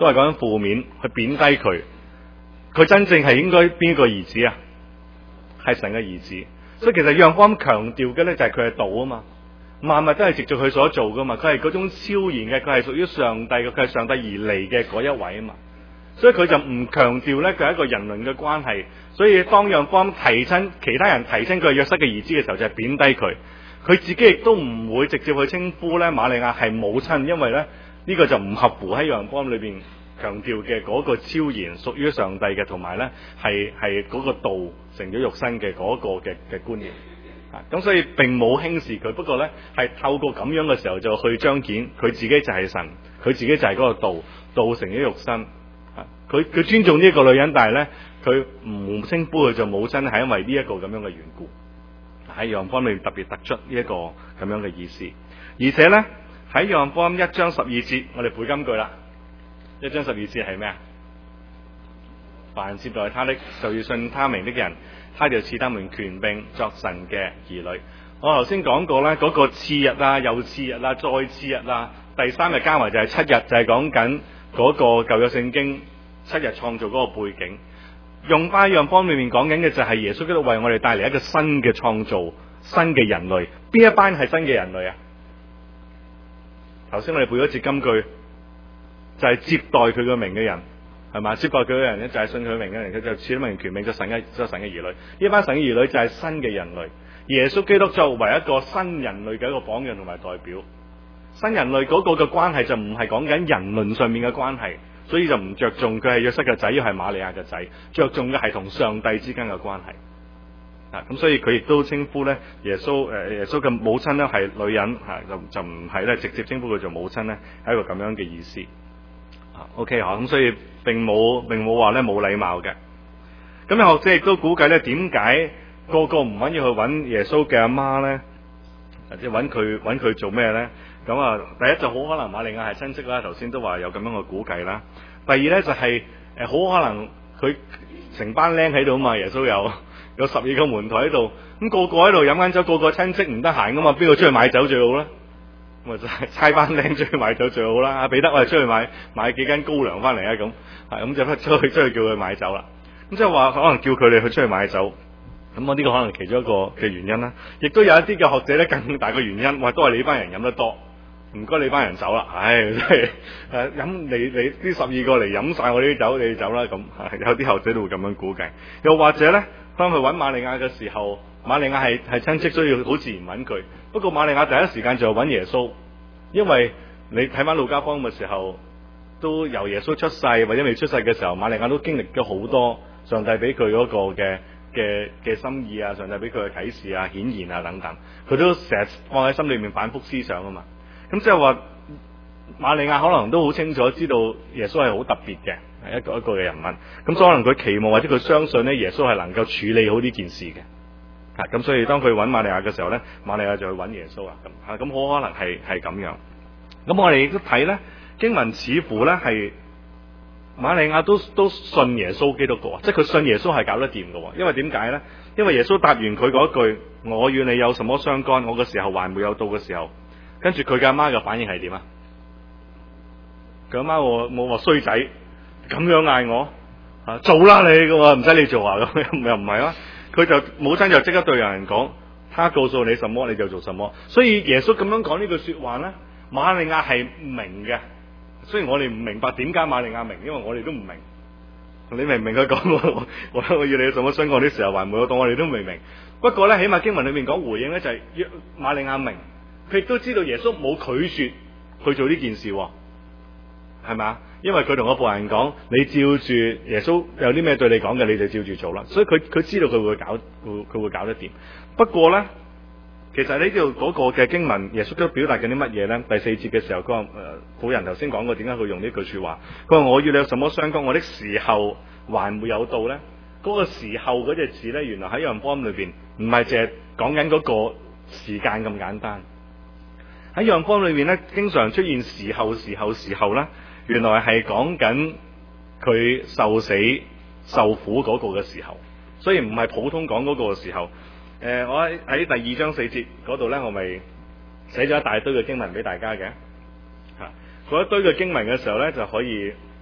都係講緊負面，去貶低佢。佢真正係應該邊個兒子啊？係神嘅兒子。所以其實約翰福音強調嘅咧就係佢係道啊嘛，萬物都係藉住佢所做噶嘛，佢係嗰種超然嘅，佢係屬於上帝嘅，佢係上帝而嚟嘅嗰一位啊嘛。所以佢就唔強調咧佢係一個人倫嘅關係。所以當約翰福音提親其他人提親佢係約瑟嘅兒子嘅時候，就係貶低佢。佢自己亦都唔會直接去稱呼咧瑪利亞係母親，因為咧呢、這個就唔合乎喺約翰福音裏邊強調嘅嗰個超然屬於上帝嘅，同埋咧係係嗰個道成咗肉身嘅嗰個嘅嘅觀念。啊，咁所以並冇輕視佢，不過咧係透過咁樣嘅時候就去彰顯佢自己就係神，佢自己就係嗰個道，道成咗肉身。啊，佢佢尊重呢一個女人，但係咧佢唔稱呼佢做母親，係因為呢一個咁樣嘅緣故。喺約翰福音裏特別突出呢一個咁樣嘅意思。而且咧喺約翰福音一章十二節，我哋背金句啦。一章十二節係咩啊？凡接待他的，就要信他名的人，他就賜他們權柄作神嘅兒女。我頭先講過咧，嗰、那個次日啊，又次日啊，再次日啊，第三日加埋就係七日，就係講緊嗰個舊約聖經七日創造嗰個背景。用翻一樣方裏面講緊嘅就係耶穌基督為我哋帶嚟一個新嘅創造，新嘅人類。邊一班係新嘅人類啊？頭先我哋背咗節金句，就係、是、接待佢嘅名嘅人。係嘛？接待佢嘅人咧，就係信佢名嘅人，佢就賜咗名權柄，就神嘅，就神嘅兒女。呢班神嘅兒女就係新嘅人類。耶穌基督作為一個新人類嘅一個榜樣同埋代表，新人類嗰個嘅關係就唔係講緊人倫上面嘅關係，所以就唔着重佢係約瑟嘅仔，要係瑪利亞嘅仔，着重嘅係同上帝之間嘅關係。啊，咁所以佢亦都稱呼咧耶穌誒耶穌嘅母親咧係女人嚇，就就唔係咧直接稱呼佢做母親咧，係一個咁樣嘅意思。OK 吓，咁所以並冇並冇話咧冇禮貌嘅。咁有學者亦都估計咧，點解個個唔揾要去揾耶穌嘅阿媽咧，或者揾佢揾佢做咩咧？咁啊，第一就好可能瑪利亞係親戚啦，頭先都話有咁樣嘅估計啦。第二咧就係誒好可能佢成班僆喺度啊嘛，耶穌有有十二個門徒喺度，咁、個個喺度飲緊酒，個個親戚唔得閒噶嘛，邊個出去買酒最好咧？咁啊，就係差班僆出去買酒最好啦。阿彼得我哋出去買買幾斤高粱翻嚟啊，咁係咁就出去出去叫佢買酒啦。咁即係話可能叫佢哋去出去買酒。咁我呢個可能其中一個嘅原因啦。亦都有一啲嘅學者咧，更大嘅原因，話都係你班人飲得多，唔該你班人走啦。唉，真係誒飲你你呢十二個嚟飲晒我呢啲酒，你走啦咁。有啲學者都會咁樣估計。又或者咧，當佢揾瑪利亞嘅時候，瑪利亞係係親戚，所以好自然揾佢。不過瑪利亞第一時間就揾耶穌，因為你睇翻路加福音嘅時候，都由耶穌出世或者未出世嘅時候，瑪利亞都經歷咗好多上帝俾佢嗰個嘅嘅嘅心意啊，上帝俾佢嘅啟示啊、顯現啊等等，佢都成日放喺心裏面反覆思想啊嘛。咁即係話瑪利亞可能都好清楚知道耶穌係好特別嘅，係一個一個嘅人物。咁所以可能佢期望或者佢相信咧，耶穌係能夠處理好呢件事嘅。啊，咁所以當佢揾瑪利亞嘅時候咧，瑪利亞就去揾耶穌啊，咁啊，咁好可能係係咁樣。咁我哋亦都睇咧，經文似乎咧係瑪利亞都都信耶穌基督嘅，即係佢信耶穌係搞得掂嘅。因為點解咧？因為耶穌答完佢嗰句我與你有什麼相干，我嘅時候還沒有到嘅時候，跟住佢嘅阿媽嘅反應係點啊？佢阿媽冇話衰仔咁樣嗌我啊，做啦你嘅，唔使你做啊，咁又唔係啊？佢就母親就即刻對人講，他告訴你什麼你就做什麼。所以耶穌咁樣講呢句說話咧，瑪利亞係明嘅。雖然我哋唔明白點解瑪利亞明，因為我哋都唔明。你明唔明佢講我我我要你什麼相干啲時候還沒有到，我哋都未明。不過咧，起碼經文裏面講回應咧就係、是、瑪利亞明，佢亦都知道耶穌冇拒絕去做呢件事，係咪啊？因為佢同個僕人講，你照住耶穌有啲咩對你講嘅，你就照住做啦。所以佢佢知道佢會搞，佢佢會搞得掂。不過咧，其實呢度嗰個嘅經文，耶穌都表達緊啲乜嘢咧？第四節嘅時候，佢話誒，婦人頭先講過，點解佢用呢句說話？佢話我與你有什麼相干？我的時候還沒有到咧。嗰、那個時候嗰隻字咧，原來喺約翰福音裏邊唔係淨係講緊嗰個時間咁簡單。喺約翰福音裏邊咧，經常出現時候、時候、時候啦。原來係講緊佢受死受苦嗰個嘅時候，所以唔係普通講嗰個嘅時候。誒、呃，我喺喺第二章四節嗰度咧，我咪寫咗一大堆嘅經文俾大家嘅。吓，嗰一堆嘅經文嘅時候咧，就可以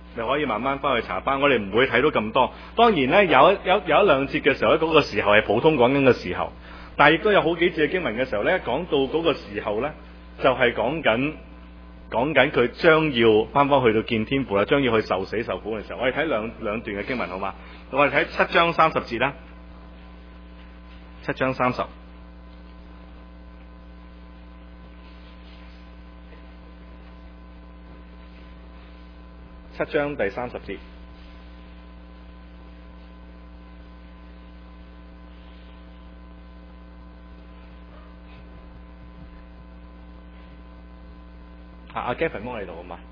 你可以慢慢翻去查翻，我哋唔會睇到咁多。當然呢，有有有一兩節嘅時候咧，嗰、那個時候係普通講緊嘅時候，但係亦都有好幾節嘅經文嘅時候呢，講到嗰個時候呢，就係講緊講緊佢將要翻返去到見天父啦，將要去受死受苦嘅時候。我哋睇兩兩段嘅經文好嘛？我哋睇七章三十節啦，七章三十。七章第三十節，啊阿 Gavin 幫我嚟讀好嘛？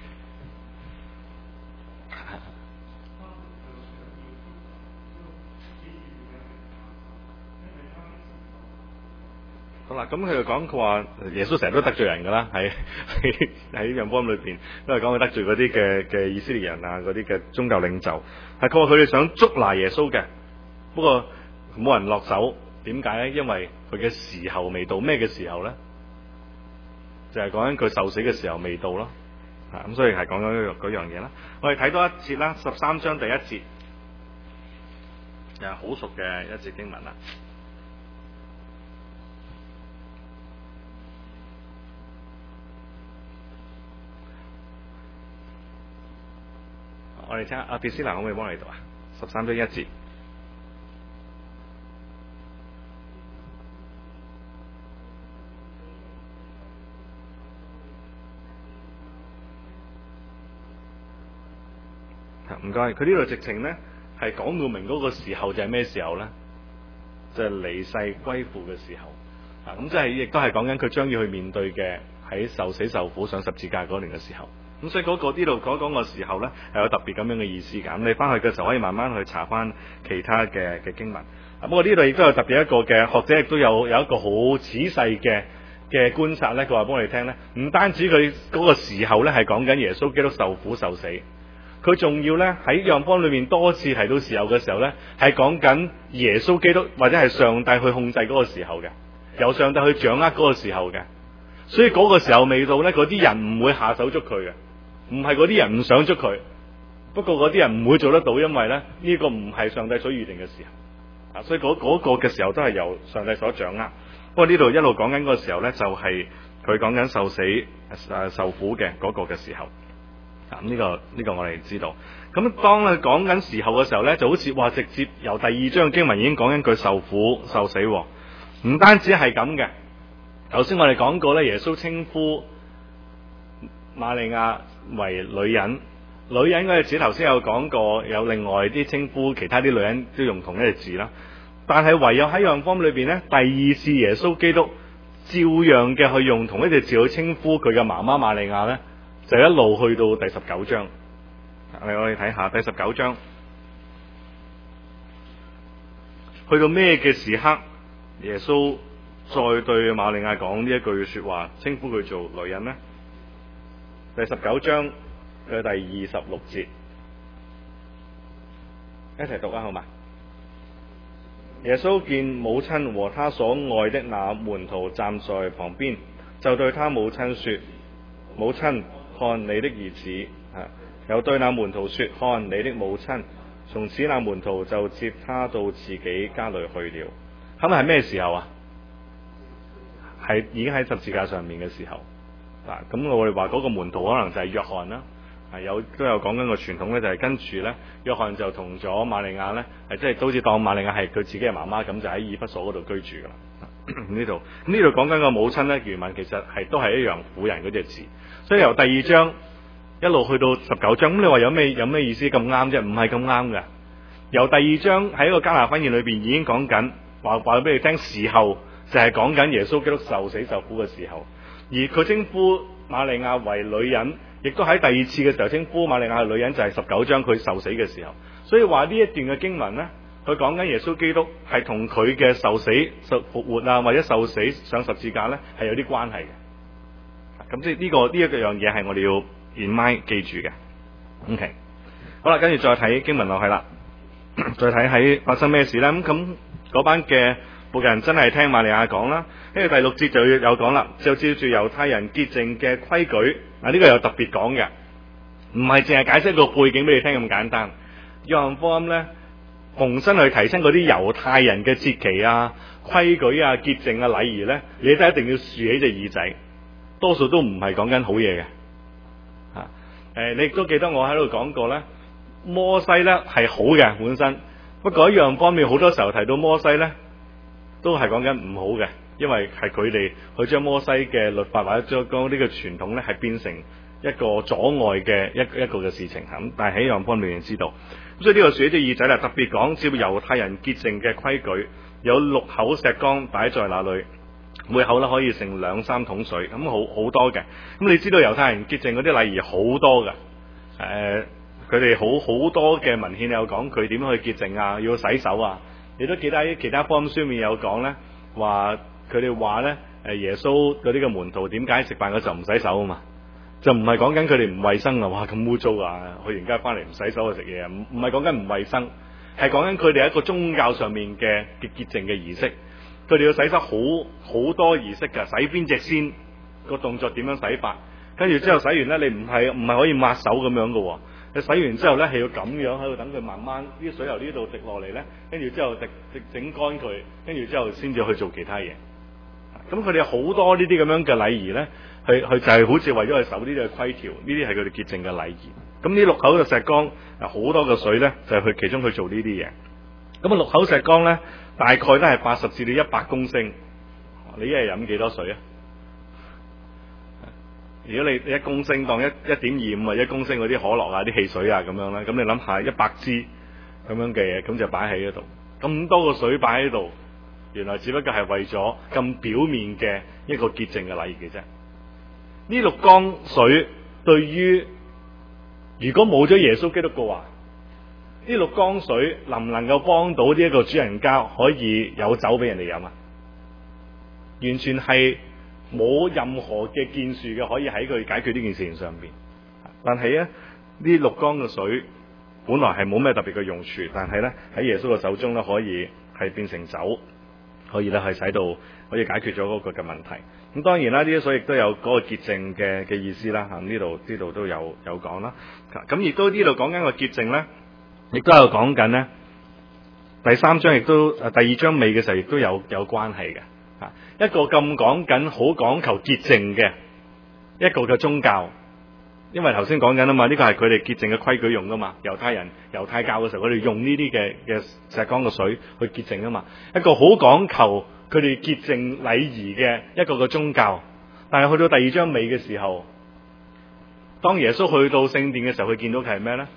好啦，咁佢就講佢話耶穌成日都得罪人噶啦，喺喺喺約翰裏邊都係講佢得罪嗰啲嘅嘅以色列人啊，嗰啲嘅宗教領袖，係佢話佢哋想捉拿耶穌嘅，不過冇人落手，點解咧？因為佢嘅時候未到，咩嘅時候咧？就係講緊佢受死嘅時候未到咯，啊咁所以係講緊嗰樣嘢啦。我哋睇多一節啦，十三章第一節，又係好熟嘅一節經文啦。我哋聽下阿別斯蘭可唔可以幫你讀啊？十三章一節。唔該，佢呢度直情咧係講到明嗰個時候就係咩時候咧？就係、是、離世歸父嘅時候。啊，咁即係亦都係講緊佢將要去面對嘅喺受死受苦上十字架嗰年嘅時候。咁所以嗰、那個呢度講講個時候咧係有特別咁樣嘅意思㗎。咁你翻去嘅時候可以慢慢去查翻其他嘅嘅經文。啊，不過呢度亦都有特別一個嘅學者亦都有有一個好仔細嘅嘅觀察咧，佢話幫我哋聽咧，唔單止佢嗰個時候咧係講緊耶穌基督受苦受死，佢仲要咧喺約翰裏面多次提到時候嘅時候咧，係講緊耶穌基督或者係上帝去控制嗰個時候嘅，由上帝去掌握嗰個時候嘅。所以嗰個時候未到咧，嗰啲人唔會下手捉佢嘅。唔係嗰啲人唔想捉佢，不過嗰啲人唔會做得到，因為咧呢、這個唔係上帝所預定嘅時候，啊，所以嗰嗰、那個嘅時候都係由上帝所掌握。不過呢度一路講緊嗰個時候咧，就係佢講緊受死誒、啊、受苦嘅嗰個嘅時候。啊，呢、這個呢、這個我哋知道。咁當佢講緊時候嘅時候咧，就好似話直接由第二章經文已經講緊佢受苦受死。唔單止係咁嘅，頭先我哋講過咧，耶穌稱呼瑪利亞為女人，女人嗰個字頭先有講過，有另外啲稱呼其他啲女人都用同一個字啦。但係唯有喺約翰福音裏邊咧，第二次耶穌基督照樣嘅去用同一隻字去稱呼佢嘅媽媽瑪利亞咧，就一路去到第十九章。嚟我哋睇下第十九章，去到咩嘅時刻，耶穌再對瑪利亞講呢一句說話，稱呼佢做女人呢？第十九章嘅第二十六節，一齊讀啊，好嘛？耶穌見母親和他所愛的那門徒站在旁邊，就對他母親說：母親，看你的兒子。啊，又對那門徒說：看你的母親。從此那門徒就接他到自己家裏去了。咁係咩時候啊？係已經喺十字架上面嘅時候。嗱，咁我哋話嗰個門徒可能就係約翰啦，係有都有講緊個傳統咧，就係跟住咧，約翰就同咗瑪利亞咧，係即係都好似當瑪利亞係佢自己嘅媽媽咁，就喺以弗所嗰度居住噶啦。呢度呢度講緊個母親咧，原文其實係都係一樣婦人嗰隻字，所以由第二章一路去到十九章，咁你話有咩有咩意思咁啱啫？唔係咁啱嘅。由第二章喺一個迦拿婚宴裏邊已經講緊，話話俾你聽時候就係講緊耶穌基督受死受苦嘅時候。而佢稱呼瑪利亞為女人，亦都喺第二次嘅時候稱呼瑪利亞為女人，就係十九章佢受死嘅時候。所以話呢一段嘅經文呢，佢講緊耶穌基督係同佢嘅受死、受復活啊，或者受死上十字架呢係有啲關係嘅。咁即係呢個呢一樣嘢係我哋要 in mind 記住嘅。OK， 好啦，跟住再睇經文落去啦，再睇喺發生咩事呢？咁咁嗰班嘅僕人真係聽瑪利亞講啦，跟住第六節就有講啦，就照住猶太人潔淨嘅規矩，啊呢、這個有特別講嘅， 唔係淨係解釋個背景俾你聽咁簡單。約翰福音咧，重新去提升嗰啲猶太人嘅節期啊、規矩啊、潔淨啊、禮儀咧，你都一定要豎起隻耳仔，多數都唔係講緊好嘢嘅。吓、啊，誒，你亦都記得我喺度講過咧，摩西咧係好嘅本身，不過一樣方面好多時候提到摩西咧，都係講緊唔好嘅，因為係佢哋去將摩西嘅律法或者將呢個傳統咧係變成一個阻礙嘅一一個嘅事情。咁但係喺樣方面你知道，咁所以呢個豎起隻耳仔啦，特別講照猶太人潔淨嘅規矩，有六口石缸擺在那裏，每口咧可以盛兩三桶水，咁好好多嘅。咁你知道猶太人潔淨嗰啲禮儀好多噶，誒、呃，佢哋好好多嘅文獻有講佢點樣去潔淨啊，要洗手啊。你都記得喺其他福音書面有講咧，話佢哋話咧，誒耶穌嗰啲嘅門徒點解食飯嘅時候唔洗手啊嘛？就唔係講緊佢哋唔衛生啊，哇咁污糟啊，去完家翻嚟唔洗手去食嘢啊，唔唔係講緊唔衛生，係講緊佢哋一個宗教上面嘅潔潔淨嘅儀式，佢哋要洗手好好多儀式噶，洗邊隻先，個動作點樣洗法，跟住之後洗完咧，你唔係唔係可以抹手咁樣噶，你洗完之後咧係要咁樣喺度等佢慢慢啲水由呢度滴落嚟咧，跟住之後滴滴整乾佢，跟住之後先至去做其他嘢。咁佢哋好多呢啲咁樣嘅禮儀咧，去去就係好似為咗去守呢啲嘅規條，呢啲係佢哋潔淨嘅禮儀。咁呢六口嘅石缸啊，好多嘅水咧，就係去其中去做呢啲嘢。咁啊六口石缸咧，大概都係八十至到一百公升。你一日飲幾多水啊？如果你一公升當一一點二五啊，一公升嗰啲可樂啊、啲汽水啊咁樣咧，咁你諗下一百支咁樣嘅嘢，咁就擺喺嗰度，咁多個水擺喺度。原來只不過係為咗咁表面嘅一個潔淨嘅禮儀嘅啫。呢六缸水對於如果冇咗耶穌基督嘅話，呢六缸水能唔能夠幫到呢一個主人家可以有酒俾人哋飲啊？完全係冇任何嘅建樹嘅可以喺佢解決呢件事情上邊。但係咧，呢六缸嘅水本來係冇咩特別嘅用處，但係咧喺耶穌嘅手中咧可以係變成酒。可以咧，係使到可以解決咗嗰個嘅問題。咁當然啦，呢啲水亦都有嗰個潔淨嘅嘅意思啦。嚇，呢度呢度都有有講啦。咁亦都呢度講緊個潔淨咧，亦都有講緊咧。第三章亦都誒第二章尾嘅時候，亦都有有關係嘅。嚇，一個咁講緊好講求潔淨嘅一個嘅宗教。因為頭先講緊啊嘛，呢個係佢哋潔淨嘅規矩用噶嘛。猶太人猶太教嘅時候，佢哋用呢啲嘅嘅石缸嘅水去潔淨啊嘛。一個好講求佢哋潔淨禮儀嘅一個嘅宗教，但係去到第二章尾嘅時候，當耶穌去到聖殿嘅時候，佢見到嘅係咩咧？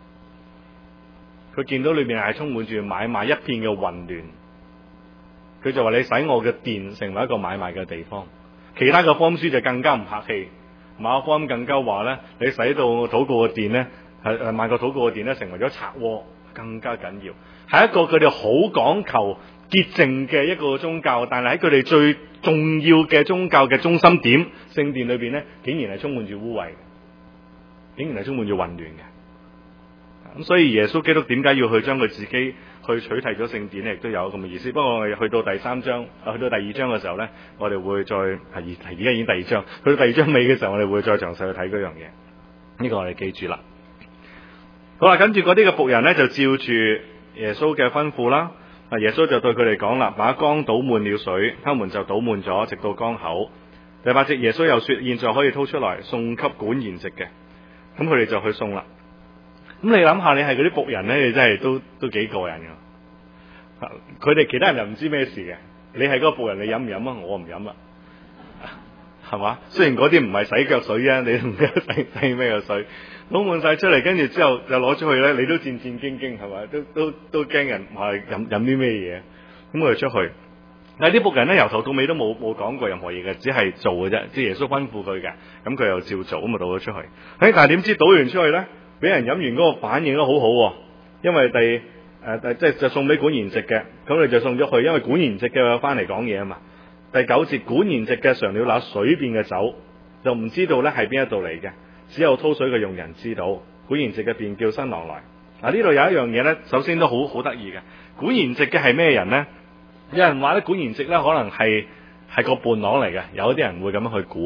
佢見到裏面係充滿住買賣一片嘅混亂。佢就話：你使我嘅殿成為一個買賣嘅地方。其他嘅福音書就更加唔客氣。馬可福音更加話咧，你使到禱告嘅殿咧，係誒萬國禱告嘅殿咧，成為咗賊窩，更加緊要。係一個佢哋好講求潔淨嘅一個宗教，但係喺佢哋最重要嘅宗教嘅中心點聖殿裏邊咧，竟然係充滿住污穢嘅，竟然係充滿住混亂嘅。咁所以耶穌基督點解要去將佢自己去取締咗聖殿咧，亦都有咁嘅意思。不過我哋去到第三章，去到第二章嘅時候咧，我哋會再係而而家已經第二章，去到第二章尾嘅時候，我哋會再詳細去睇嗰樣嘢。呢個我哋記住啦。好啦，跟住嗰啲嘅僕人咧就照住耶穌嘅吩咐啦。啊，耶穌就對佢哋講啦，把缸倒滿了水，他們就倒滿咗，直到缸口。第八節，耶穌又說：現在可以掏出來送給管筵席嘅。咁佢哋就去送啦。咁你諗下，你係嗰啲僕人咧，你真係都都幾過癮噶。佢哋其他人又唔知咩事嘅，你係嗰個僕人，你飲唔飲啊？我唔飲啊，係嘛？雖然嗰啲唔係洗腳水啫，你唔記得洗洗咩嘅水，倒滿晒出嚟，跟住之後就攞出去咧，你都戰戰兢兢，係咪？都都都驚人話飲飲啲咩嘢？咁我哋出去，但係啲僕人咧由頭到尾都冇冇講過任何嘢嘅，只係做嘅啫，即係耶穌吩咐佢嘅，咁佢又照做，咁咪倒咗出去。誒，但係點知倒完出去咧？俾人飲完嗰個反應都好好，因為第誒、呃、即係就送俾管筵席嘅，咁你就送咗去，因為管筵席嘅翻嚟講嘢啊嘛。第九節，管筵席嘅嘗了那水變嘅酒，就唔知道咧係邊一度嚟嘅，只有掏水嘅用人知道。管筵席嘅便叫新郎來。嗱，呢度有一樣嘢咧，首先都好好得意嘅。管筵席嘅係咩人咧？有人話咧，管筵席咧可能係係個伴郎嚟嘅，有啲人會咁樣去估。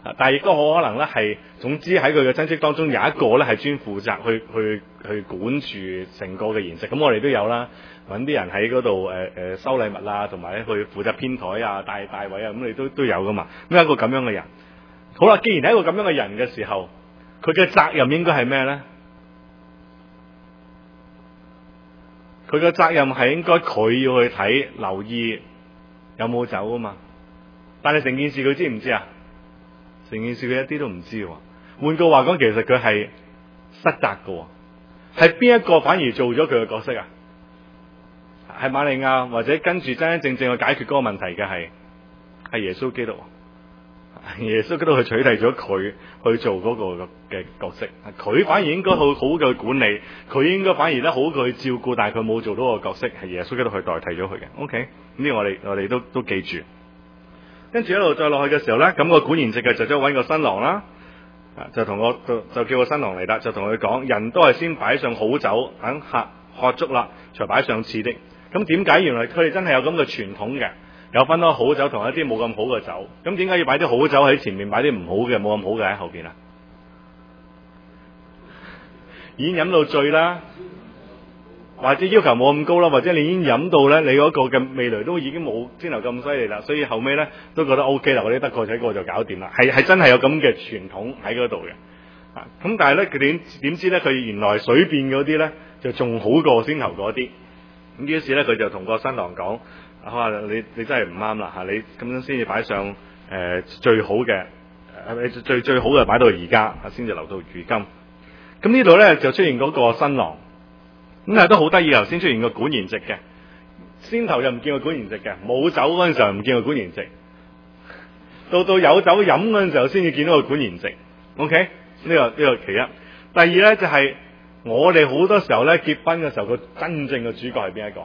但係亦都好可能咧係，總之喺佢嘅親戚當中有一個咧係專負責去去去管住成個嘅筵席。咁我哋都有啦，揾啲人喺嗰度誒誒收禮物啊，同埋咧去負責編台啊、帶帶位啊，咁你都都有噶嘛。咁一個咁樣嘅人，好啦，既然係一個咁樣嘅人嘅時候，佢嘅責任應該係咩咧？佢嘅責任係應該佢要去睇、留意有冇酒啊嘛。但係成件事佢知唔知啊？成件事佢一啲都唔知喎。換句話講，其實佢係失責嘅。係邊一個反而做咗佢嘅角色啊？係瑪利亞，或者跟住真真正正去解決嗰個問題嘅係係耶穌基督。耶穌基督去取締咗佢去做嗰個嘅角色，佢反而應該好好嘅管理，佢應該反而咧好嘅去照顧，但係佢冇做到個角色，係耶穌基督去代替咗佢嘅。OK，咁呢個我哋我哋都都記住。跟住一路再落去嘅時候咧，咁、那個管筵席嘅就走揾個新郎啦，就同我就就叫個新郎嚟啦，就同佢講，人都係先擺上好酒，等客喝足啦，才擺上次的。咁點解原來佢哋真係有咁嘅傳統嘅？有分開好酒同一啲冇咁好嘅酒，咁點解要擺啲好酒喺前面，擺啲唔好嘅冇咁好嘅喺後邊啊？已經飲到醉啦，或者要求冇咁高啦，或者你已經飲到咧，你嗰個嘅味蕾都已經冇先頭咁犀利啦，所以後尾咧都覺得 O K 啦，我哋得過且過就搞掂啦，係係真係有咁嘅傳統喺嗰度嘅。啊，咁但係咧佢點點知咧佢原來水變嗰啲咧就仲好過先頭嗰啲，咁於是咧佢就同個新郎講。我話你你真係唔啱啦嚇！你咁樣先至擺上誒、呃、最好嘅，誒最最好嘅擺到而家，先至留到如今。咁呢度咧就出現嗰個新郎，咁但係都好得意。頭先出現個管筵席嘅，先頭又唔見個管筵席嘅，冇酒嗰陣時候唔見個管筵席，到到有酒飲嗰陣時候先至見到個管筵席。OK，呢個呢個其一。第二咧就係、是、我哋好多時候咧結婚嘅時候，個真正嘅主角係邊一個？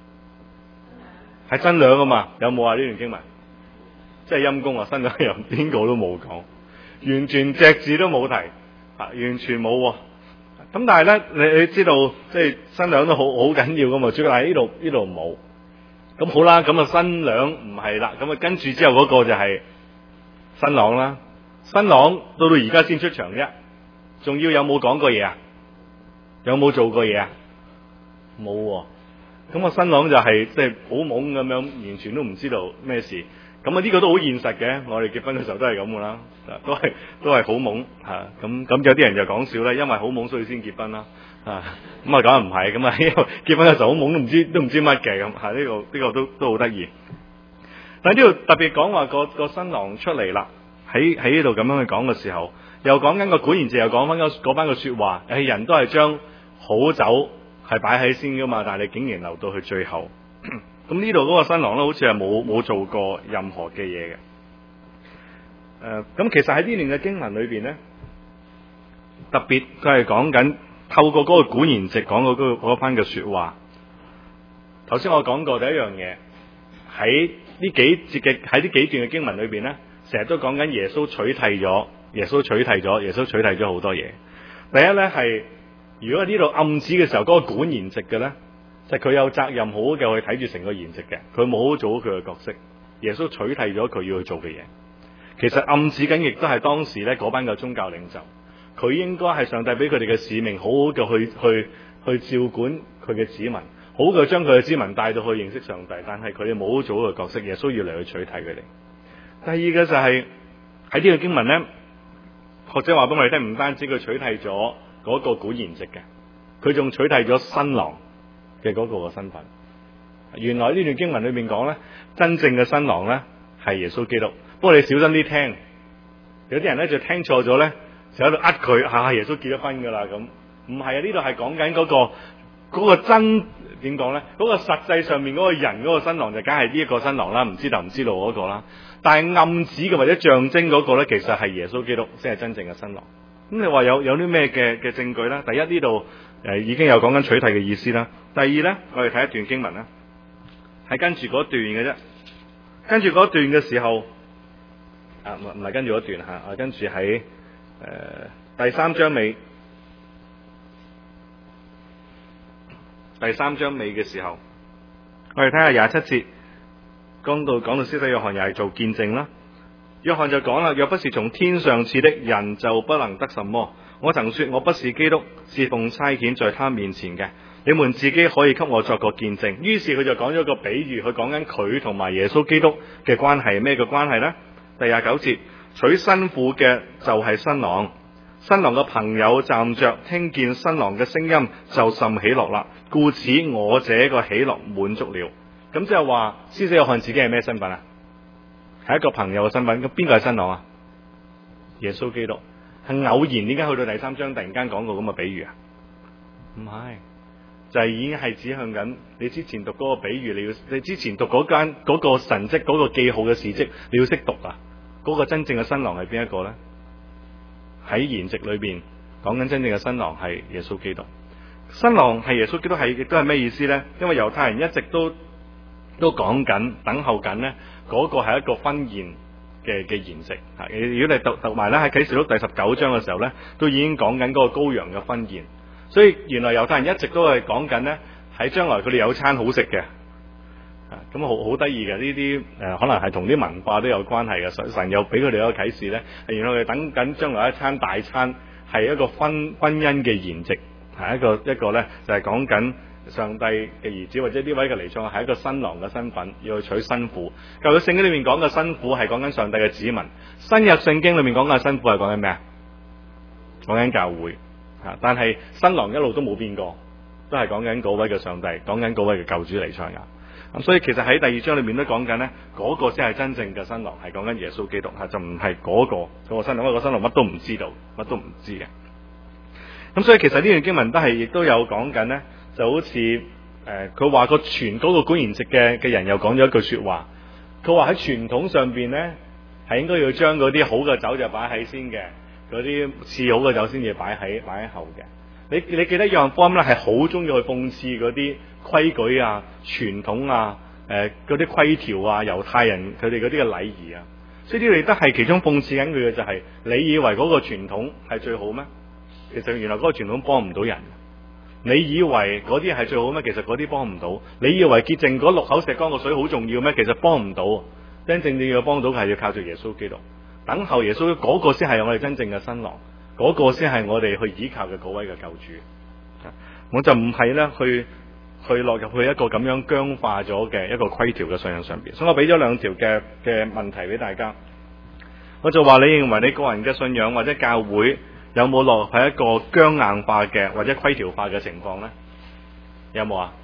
係新娘啊嘛，有冇啊呢段經文？即係陰公啊，新娘又邊個都冇講，完全隻字都冇提，啊，完全冇、啊。咁但係咧，你你知道，即係新娘都好好緊要噶嘛？主要係呢度呢度冇。咁好啦，咁啊新娘唔係啦，咁啊跟住之後嗰個就係新郎啦。新郎到到而家先出場啫，仲要有冇講過嘢啊？有冇做過嘢啊？冇、啊。咁啊新郎就係即係好懵咁樣，完全都唔知道咩事。咁啊呢個都好現實嘅，我哋結婚嘅時候都係咁噶啦，都係都係好懵嚇。咁咁有啲人就講笑咧，因為好懵所以先結婚啦。啊咁啊梗係唔係咁啊？因為結婚嘅時候好懵都唔知都唔知乜嘅咁嚇。呢個呢個都都好得意。但係呢度特別講話個個新郎出嚟啦，喺喺呢度咁樣去講嘅時候，又講緊個管筵席，又講翻嗰班嘅説話。誒人都係將好酒係擺喺先噶嘛，但係你竟然留到去最後。咁呢度嗰個新郎咧，好似係冇冇做過任何嘅嘢嘅。誒、呃，咁其實喺呢段嘅經文裏邊咧，特別佢係講緊透過嗰個管筵席講過嗰嗰番嘅說話。頭先我講過第一樣嘢，喺呢幾節嘅喺呢幾段嘅經文裏邊咧，成日都講緊耶穌取替咗，耶穌取替咗，耶穌取替咗好多嘢。第一咧係。如果喺呢度暗指嘅時候，嗰、那個管筵席嘅咧，就佢、是、有責任好嘅去睇住成個筵席嘅，佢冇好做好佢嘅角色。耶穌取替咗佢要去做嘅嘢，其實暗指緊亦都係當時咧嗰班嘅宗教領袖，佢應該係上帝俾佢哋嘅使命，好好嘅去去去照管佢嘅子民，好嘅將佢嘅子民帶到去認識上帝。但係佢哋冇好做好嘅角色，耶穌要嚟去取替佢哋。第二嘅就係喺呢個經文咧，學者話俾我哋聽，唔單止佢取替咗嗰個管筵席嘅，佢仲取替咗新郎嘅嗰個嘅身份。原來呢段經文裏面講咧，真正嘅新郎咧係耶穌基督。不過你小心啲聽，有啲人咧就聽錯咗咧，就喺度呃佢吓，耶穌結咗婚噶啦咁。唔係啊，呢度係講緊嗰個嗰個真點講咧？嗰個實際上面嗰個人嗰個新郎就梗係呢一個新郎啦，唔知頭唔知道嗰個啦。但係暗指嘅或者象徵嗰個咧，其實係耶穌基督先係真正嘅新郎。咁你話有有啲咩嘅嘅證據咧？第一，呢度誒已經有講緊取替嘅意思啦。第二咧，我哋睇一段經文啦，係跟住嗰段嘅啫。跟住嗰段嘅時候，啊唔唔係跟住嗰段吓，啊跟住喺誒第三章尾，第三章尾嘅時候，我哋睇下廿七節，講到講到施洗約翰又係做見證啦。 約翰就講啦，若不是從天上賜的，人就不能得什麼。我曾說我不是基督，是奉差遣在他面前嘅。你們自己可以給我作個見證。於是佢就講咗個比喻，佢講緊佢同埋耶穌基督嘅關係，咩嘅關係呢？第廿九節，娶新婦嘅就係新郎，新郎嘅朋友站着，聽見新郎嘅聲音就甚喜樂啦。故此我這個喜樂滿足了。咁即係話，施洗約翰自己係咩身份啊？係一個朋友嘅身份。咁邊個係新郎啊？耶穌基督。係偶然，點解去到第三章突然間講個咁嘅比喻啊？唔係，就係、是、已經係指向緊你之前讀嗰個比喻，你要你之前讀嗰間嗰個神蹟嗰個記號嘅事蹟，你要識讀啊！嗰、那個真正嘅新郎係邊一個咧？喺筵席裏邊講緊真正嘅新郎係耶穌基督。新郎係耶穌基督係亦都係咩意思咧？因為猶太人一直都都講緊等候緊咧，嗰、那個係一個婚宴嘅嘅筵席。如果你讀讀埋咧喺啟示錄第十九章嘅時候咧，都已經講緊嗰個羔羊嘅婚宴。所以原來猶太人一直都係講緊咧，喺將來佢哋有餐好食嘅。咁好好得意嘅呢啲誒，可能係同啲文化都有關係嘅。神又俾佢哋一個啟示咧，原來佢哋等緊將來一餐大餐，係一個婚婚姻嘅筵席，係一個一個咧就係講緊上帝嘅兒子或者呢位嘅彌賽亞係一個新郎嘅身份，要去娶新婦。舊約聖經裏面講嘅新婦係講緊上帝嘅子民，新約聖經裏面講嘅新婦係講緊咩啊？講緊教會。但係新郎一路都冇變過，都係講緊嗰位嘅上帝，講緊嗰位嘅救主彌賽亞。咁所以其實喺第二章裏面都講緊呢，嗰、那個先係真正嘅新郎，係講緊耶穌基督，吓就唔係嗰個嗰、那個新郎，因為個新郎乜都唔知道，乜都唔知嘅。咁所以其實呢段經文都係亦都有講緊呢，就好似誒佢話個傳嗰個管筵席嘅嘅人又講咗一句說話，佢話喺傳統上邊呢，係應該要將嗰啲好嘅酒就擺喺先嘅。嗰啲次好嘅酒先至擺喺擺喺後嘅。你你記得約翰福音咧係好中意去諷刺嗰啲規矩啊、傳統啊、誒嗰啲規條啊、猶太人佢哋嗰啲嘅禮儀啊，所以呢啲都係其中諷刺緊佢嘅就係、是、你以為嗰個傳統係最好咩？其實原來嗰個傳統幫唔到人。你以為嗰啲係最好咩？其實嗰啲幫唔到。你以為潔淨嗰六口石缸嘅水好重要咩？其實幫唔到。真正你要幫到嘅係要靠住耶穌基督。等候耶穌嗰、那個先係我哋真正嘅新郎，嗰、那個先係我哋去依靠嘅嗰位嘅救主。我就唔係咧去去落入去一個咁樣僵化咗嘅一個規條嘅信仰上邊。所以我俾咗兩條嘅嘅問題俾大家。我就話你認為你個人嘅信仰或者教會有冇落喺一個僵硬化嘅或者規條化嘅情況咧？有冇啊？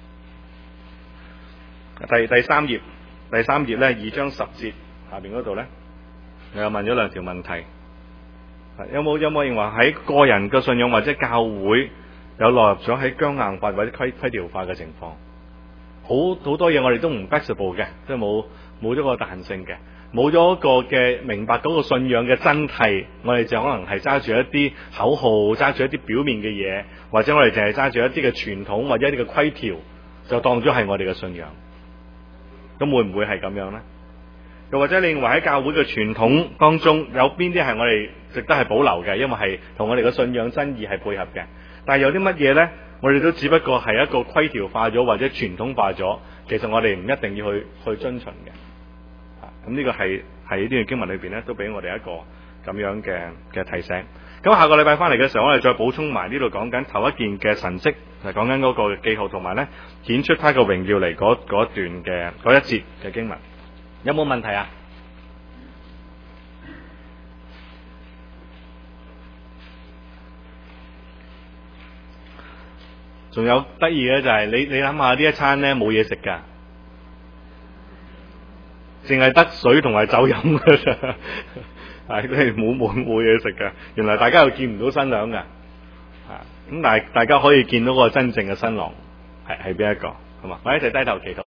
第第三頁第三頁咧二章十節下邊嗰度咧。我又問咗兩條問題，有冇有冇認為喺個人嘅信仰或者教會有落入咗喺僵硬化或者規規條化嘅情況？好好多嘢我哋都唔 flexible 嘅，即係冇冇咗個彈性嘅，冇咗一個嘅明白嗰個信仰嘅真諦，我哋就可能係揸住一啲口號，揸住一啲表面嘅嘢，或者我哋淨係揸住一啲嘅傳統或者一啲嘅規條，就當咗係我哋嘅信仰。咁會唔會係咁樣呢？又或者你認為喺教會嘅傳統當中有邊啲係我哋值得係保留嘅，因為係同我哋嘅信仰真意係配合嘅。但係有啲乜嘢呢？我哋都只不過係一個規條化咗或者傳統化咗，其實我哋唔一定要去去遵循嘅。咁、啊、呢個係喺呢段經文裏邊咧，都俾我哋一個咁樣嘅嘅提醒。咁下個禮拜翻嚟嘅時候，我哋再補充埋呢度講緊頭一件嘅神蹟，就講緊嗰個記號，同埋咧顯出他嘅榮耀嚟嗰嗰段嘅嗰一節嘅經文。有冇問題啊？仲有得意嘅就係、是、你你諗下呢一餐咧冇嘢食噶，淨係得水同埋酒飲噶咋，係都係冇冇冇嘢食噶。原來大家又見唔到新娘噶，啊咁但係大家可以見到個真正嘅新郎係係邊一個，好嘛？我一齊低頭祈禱。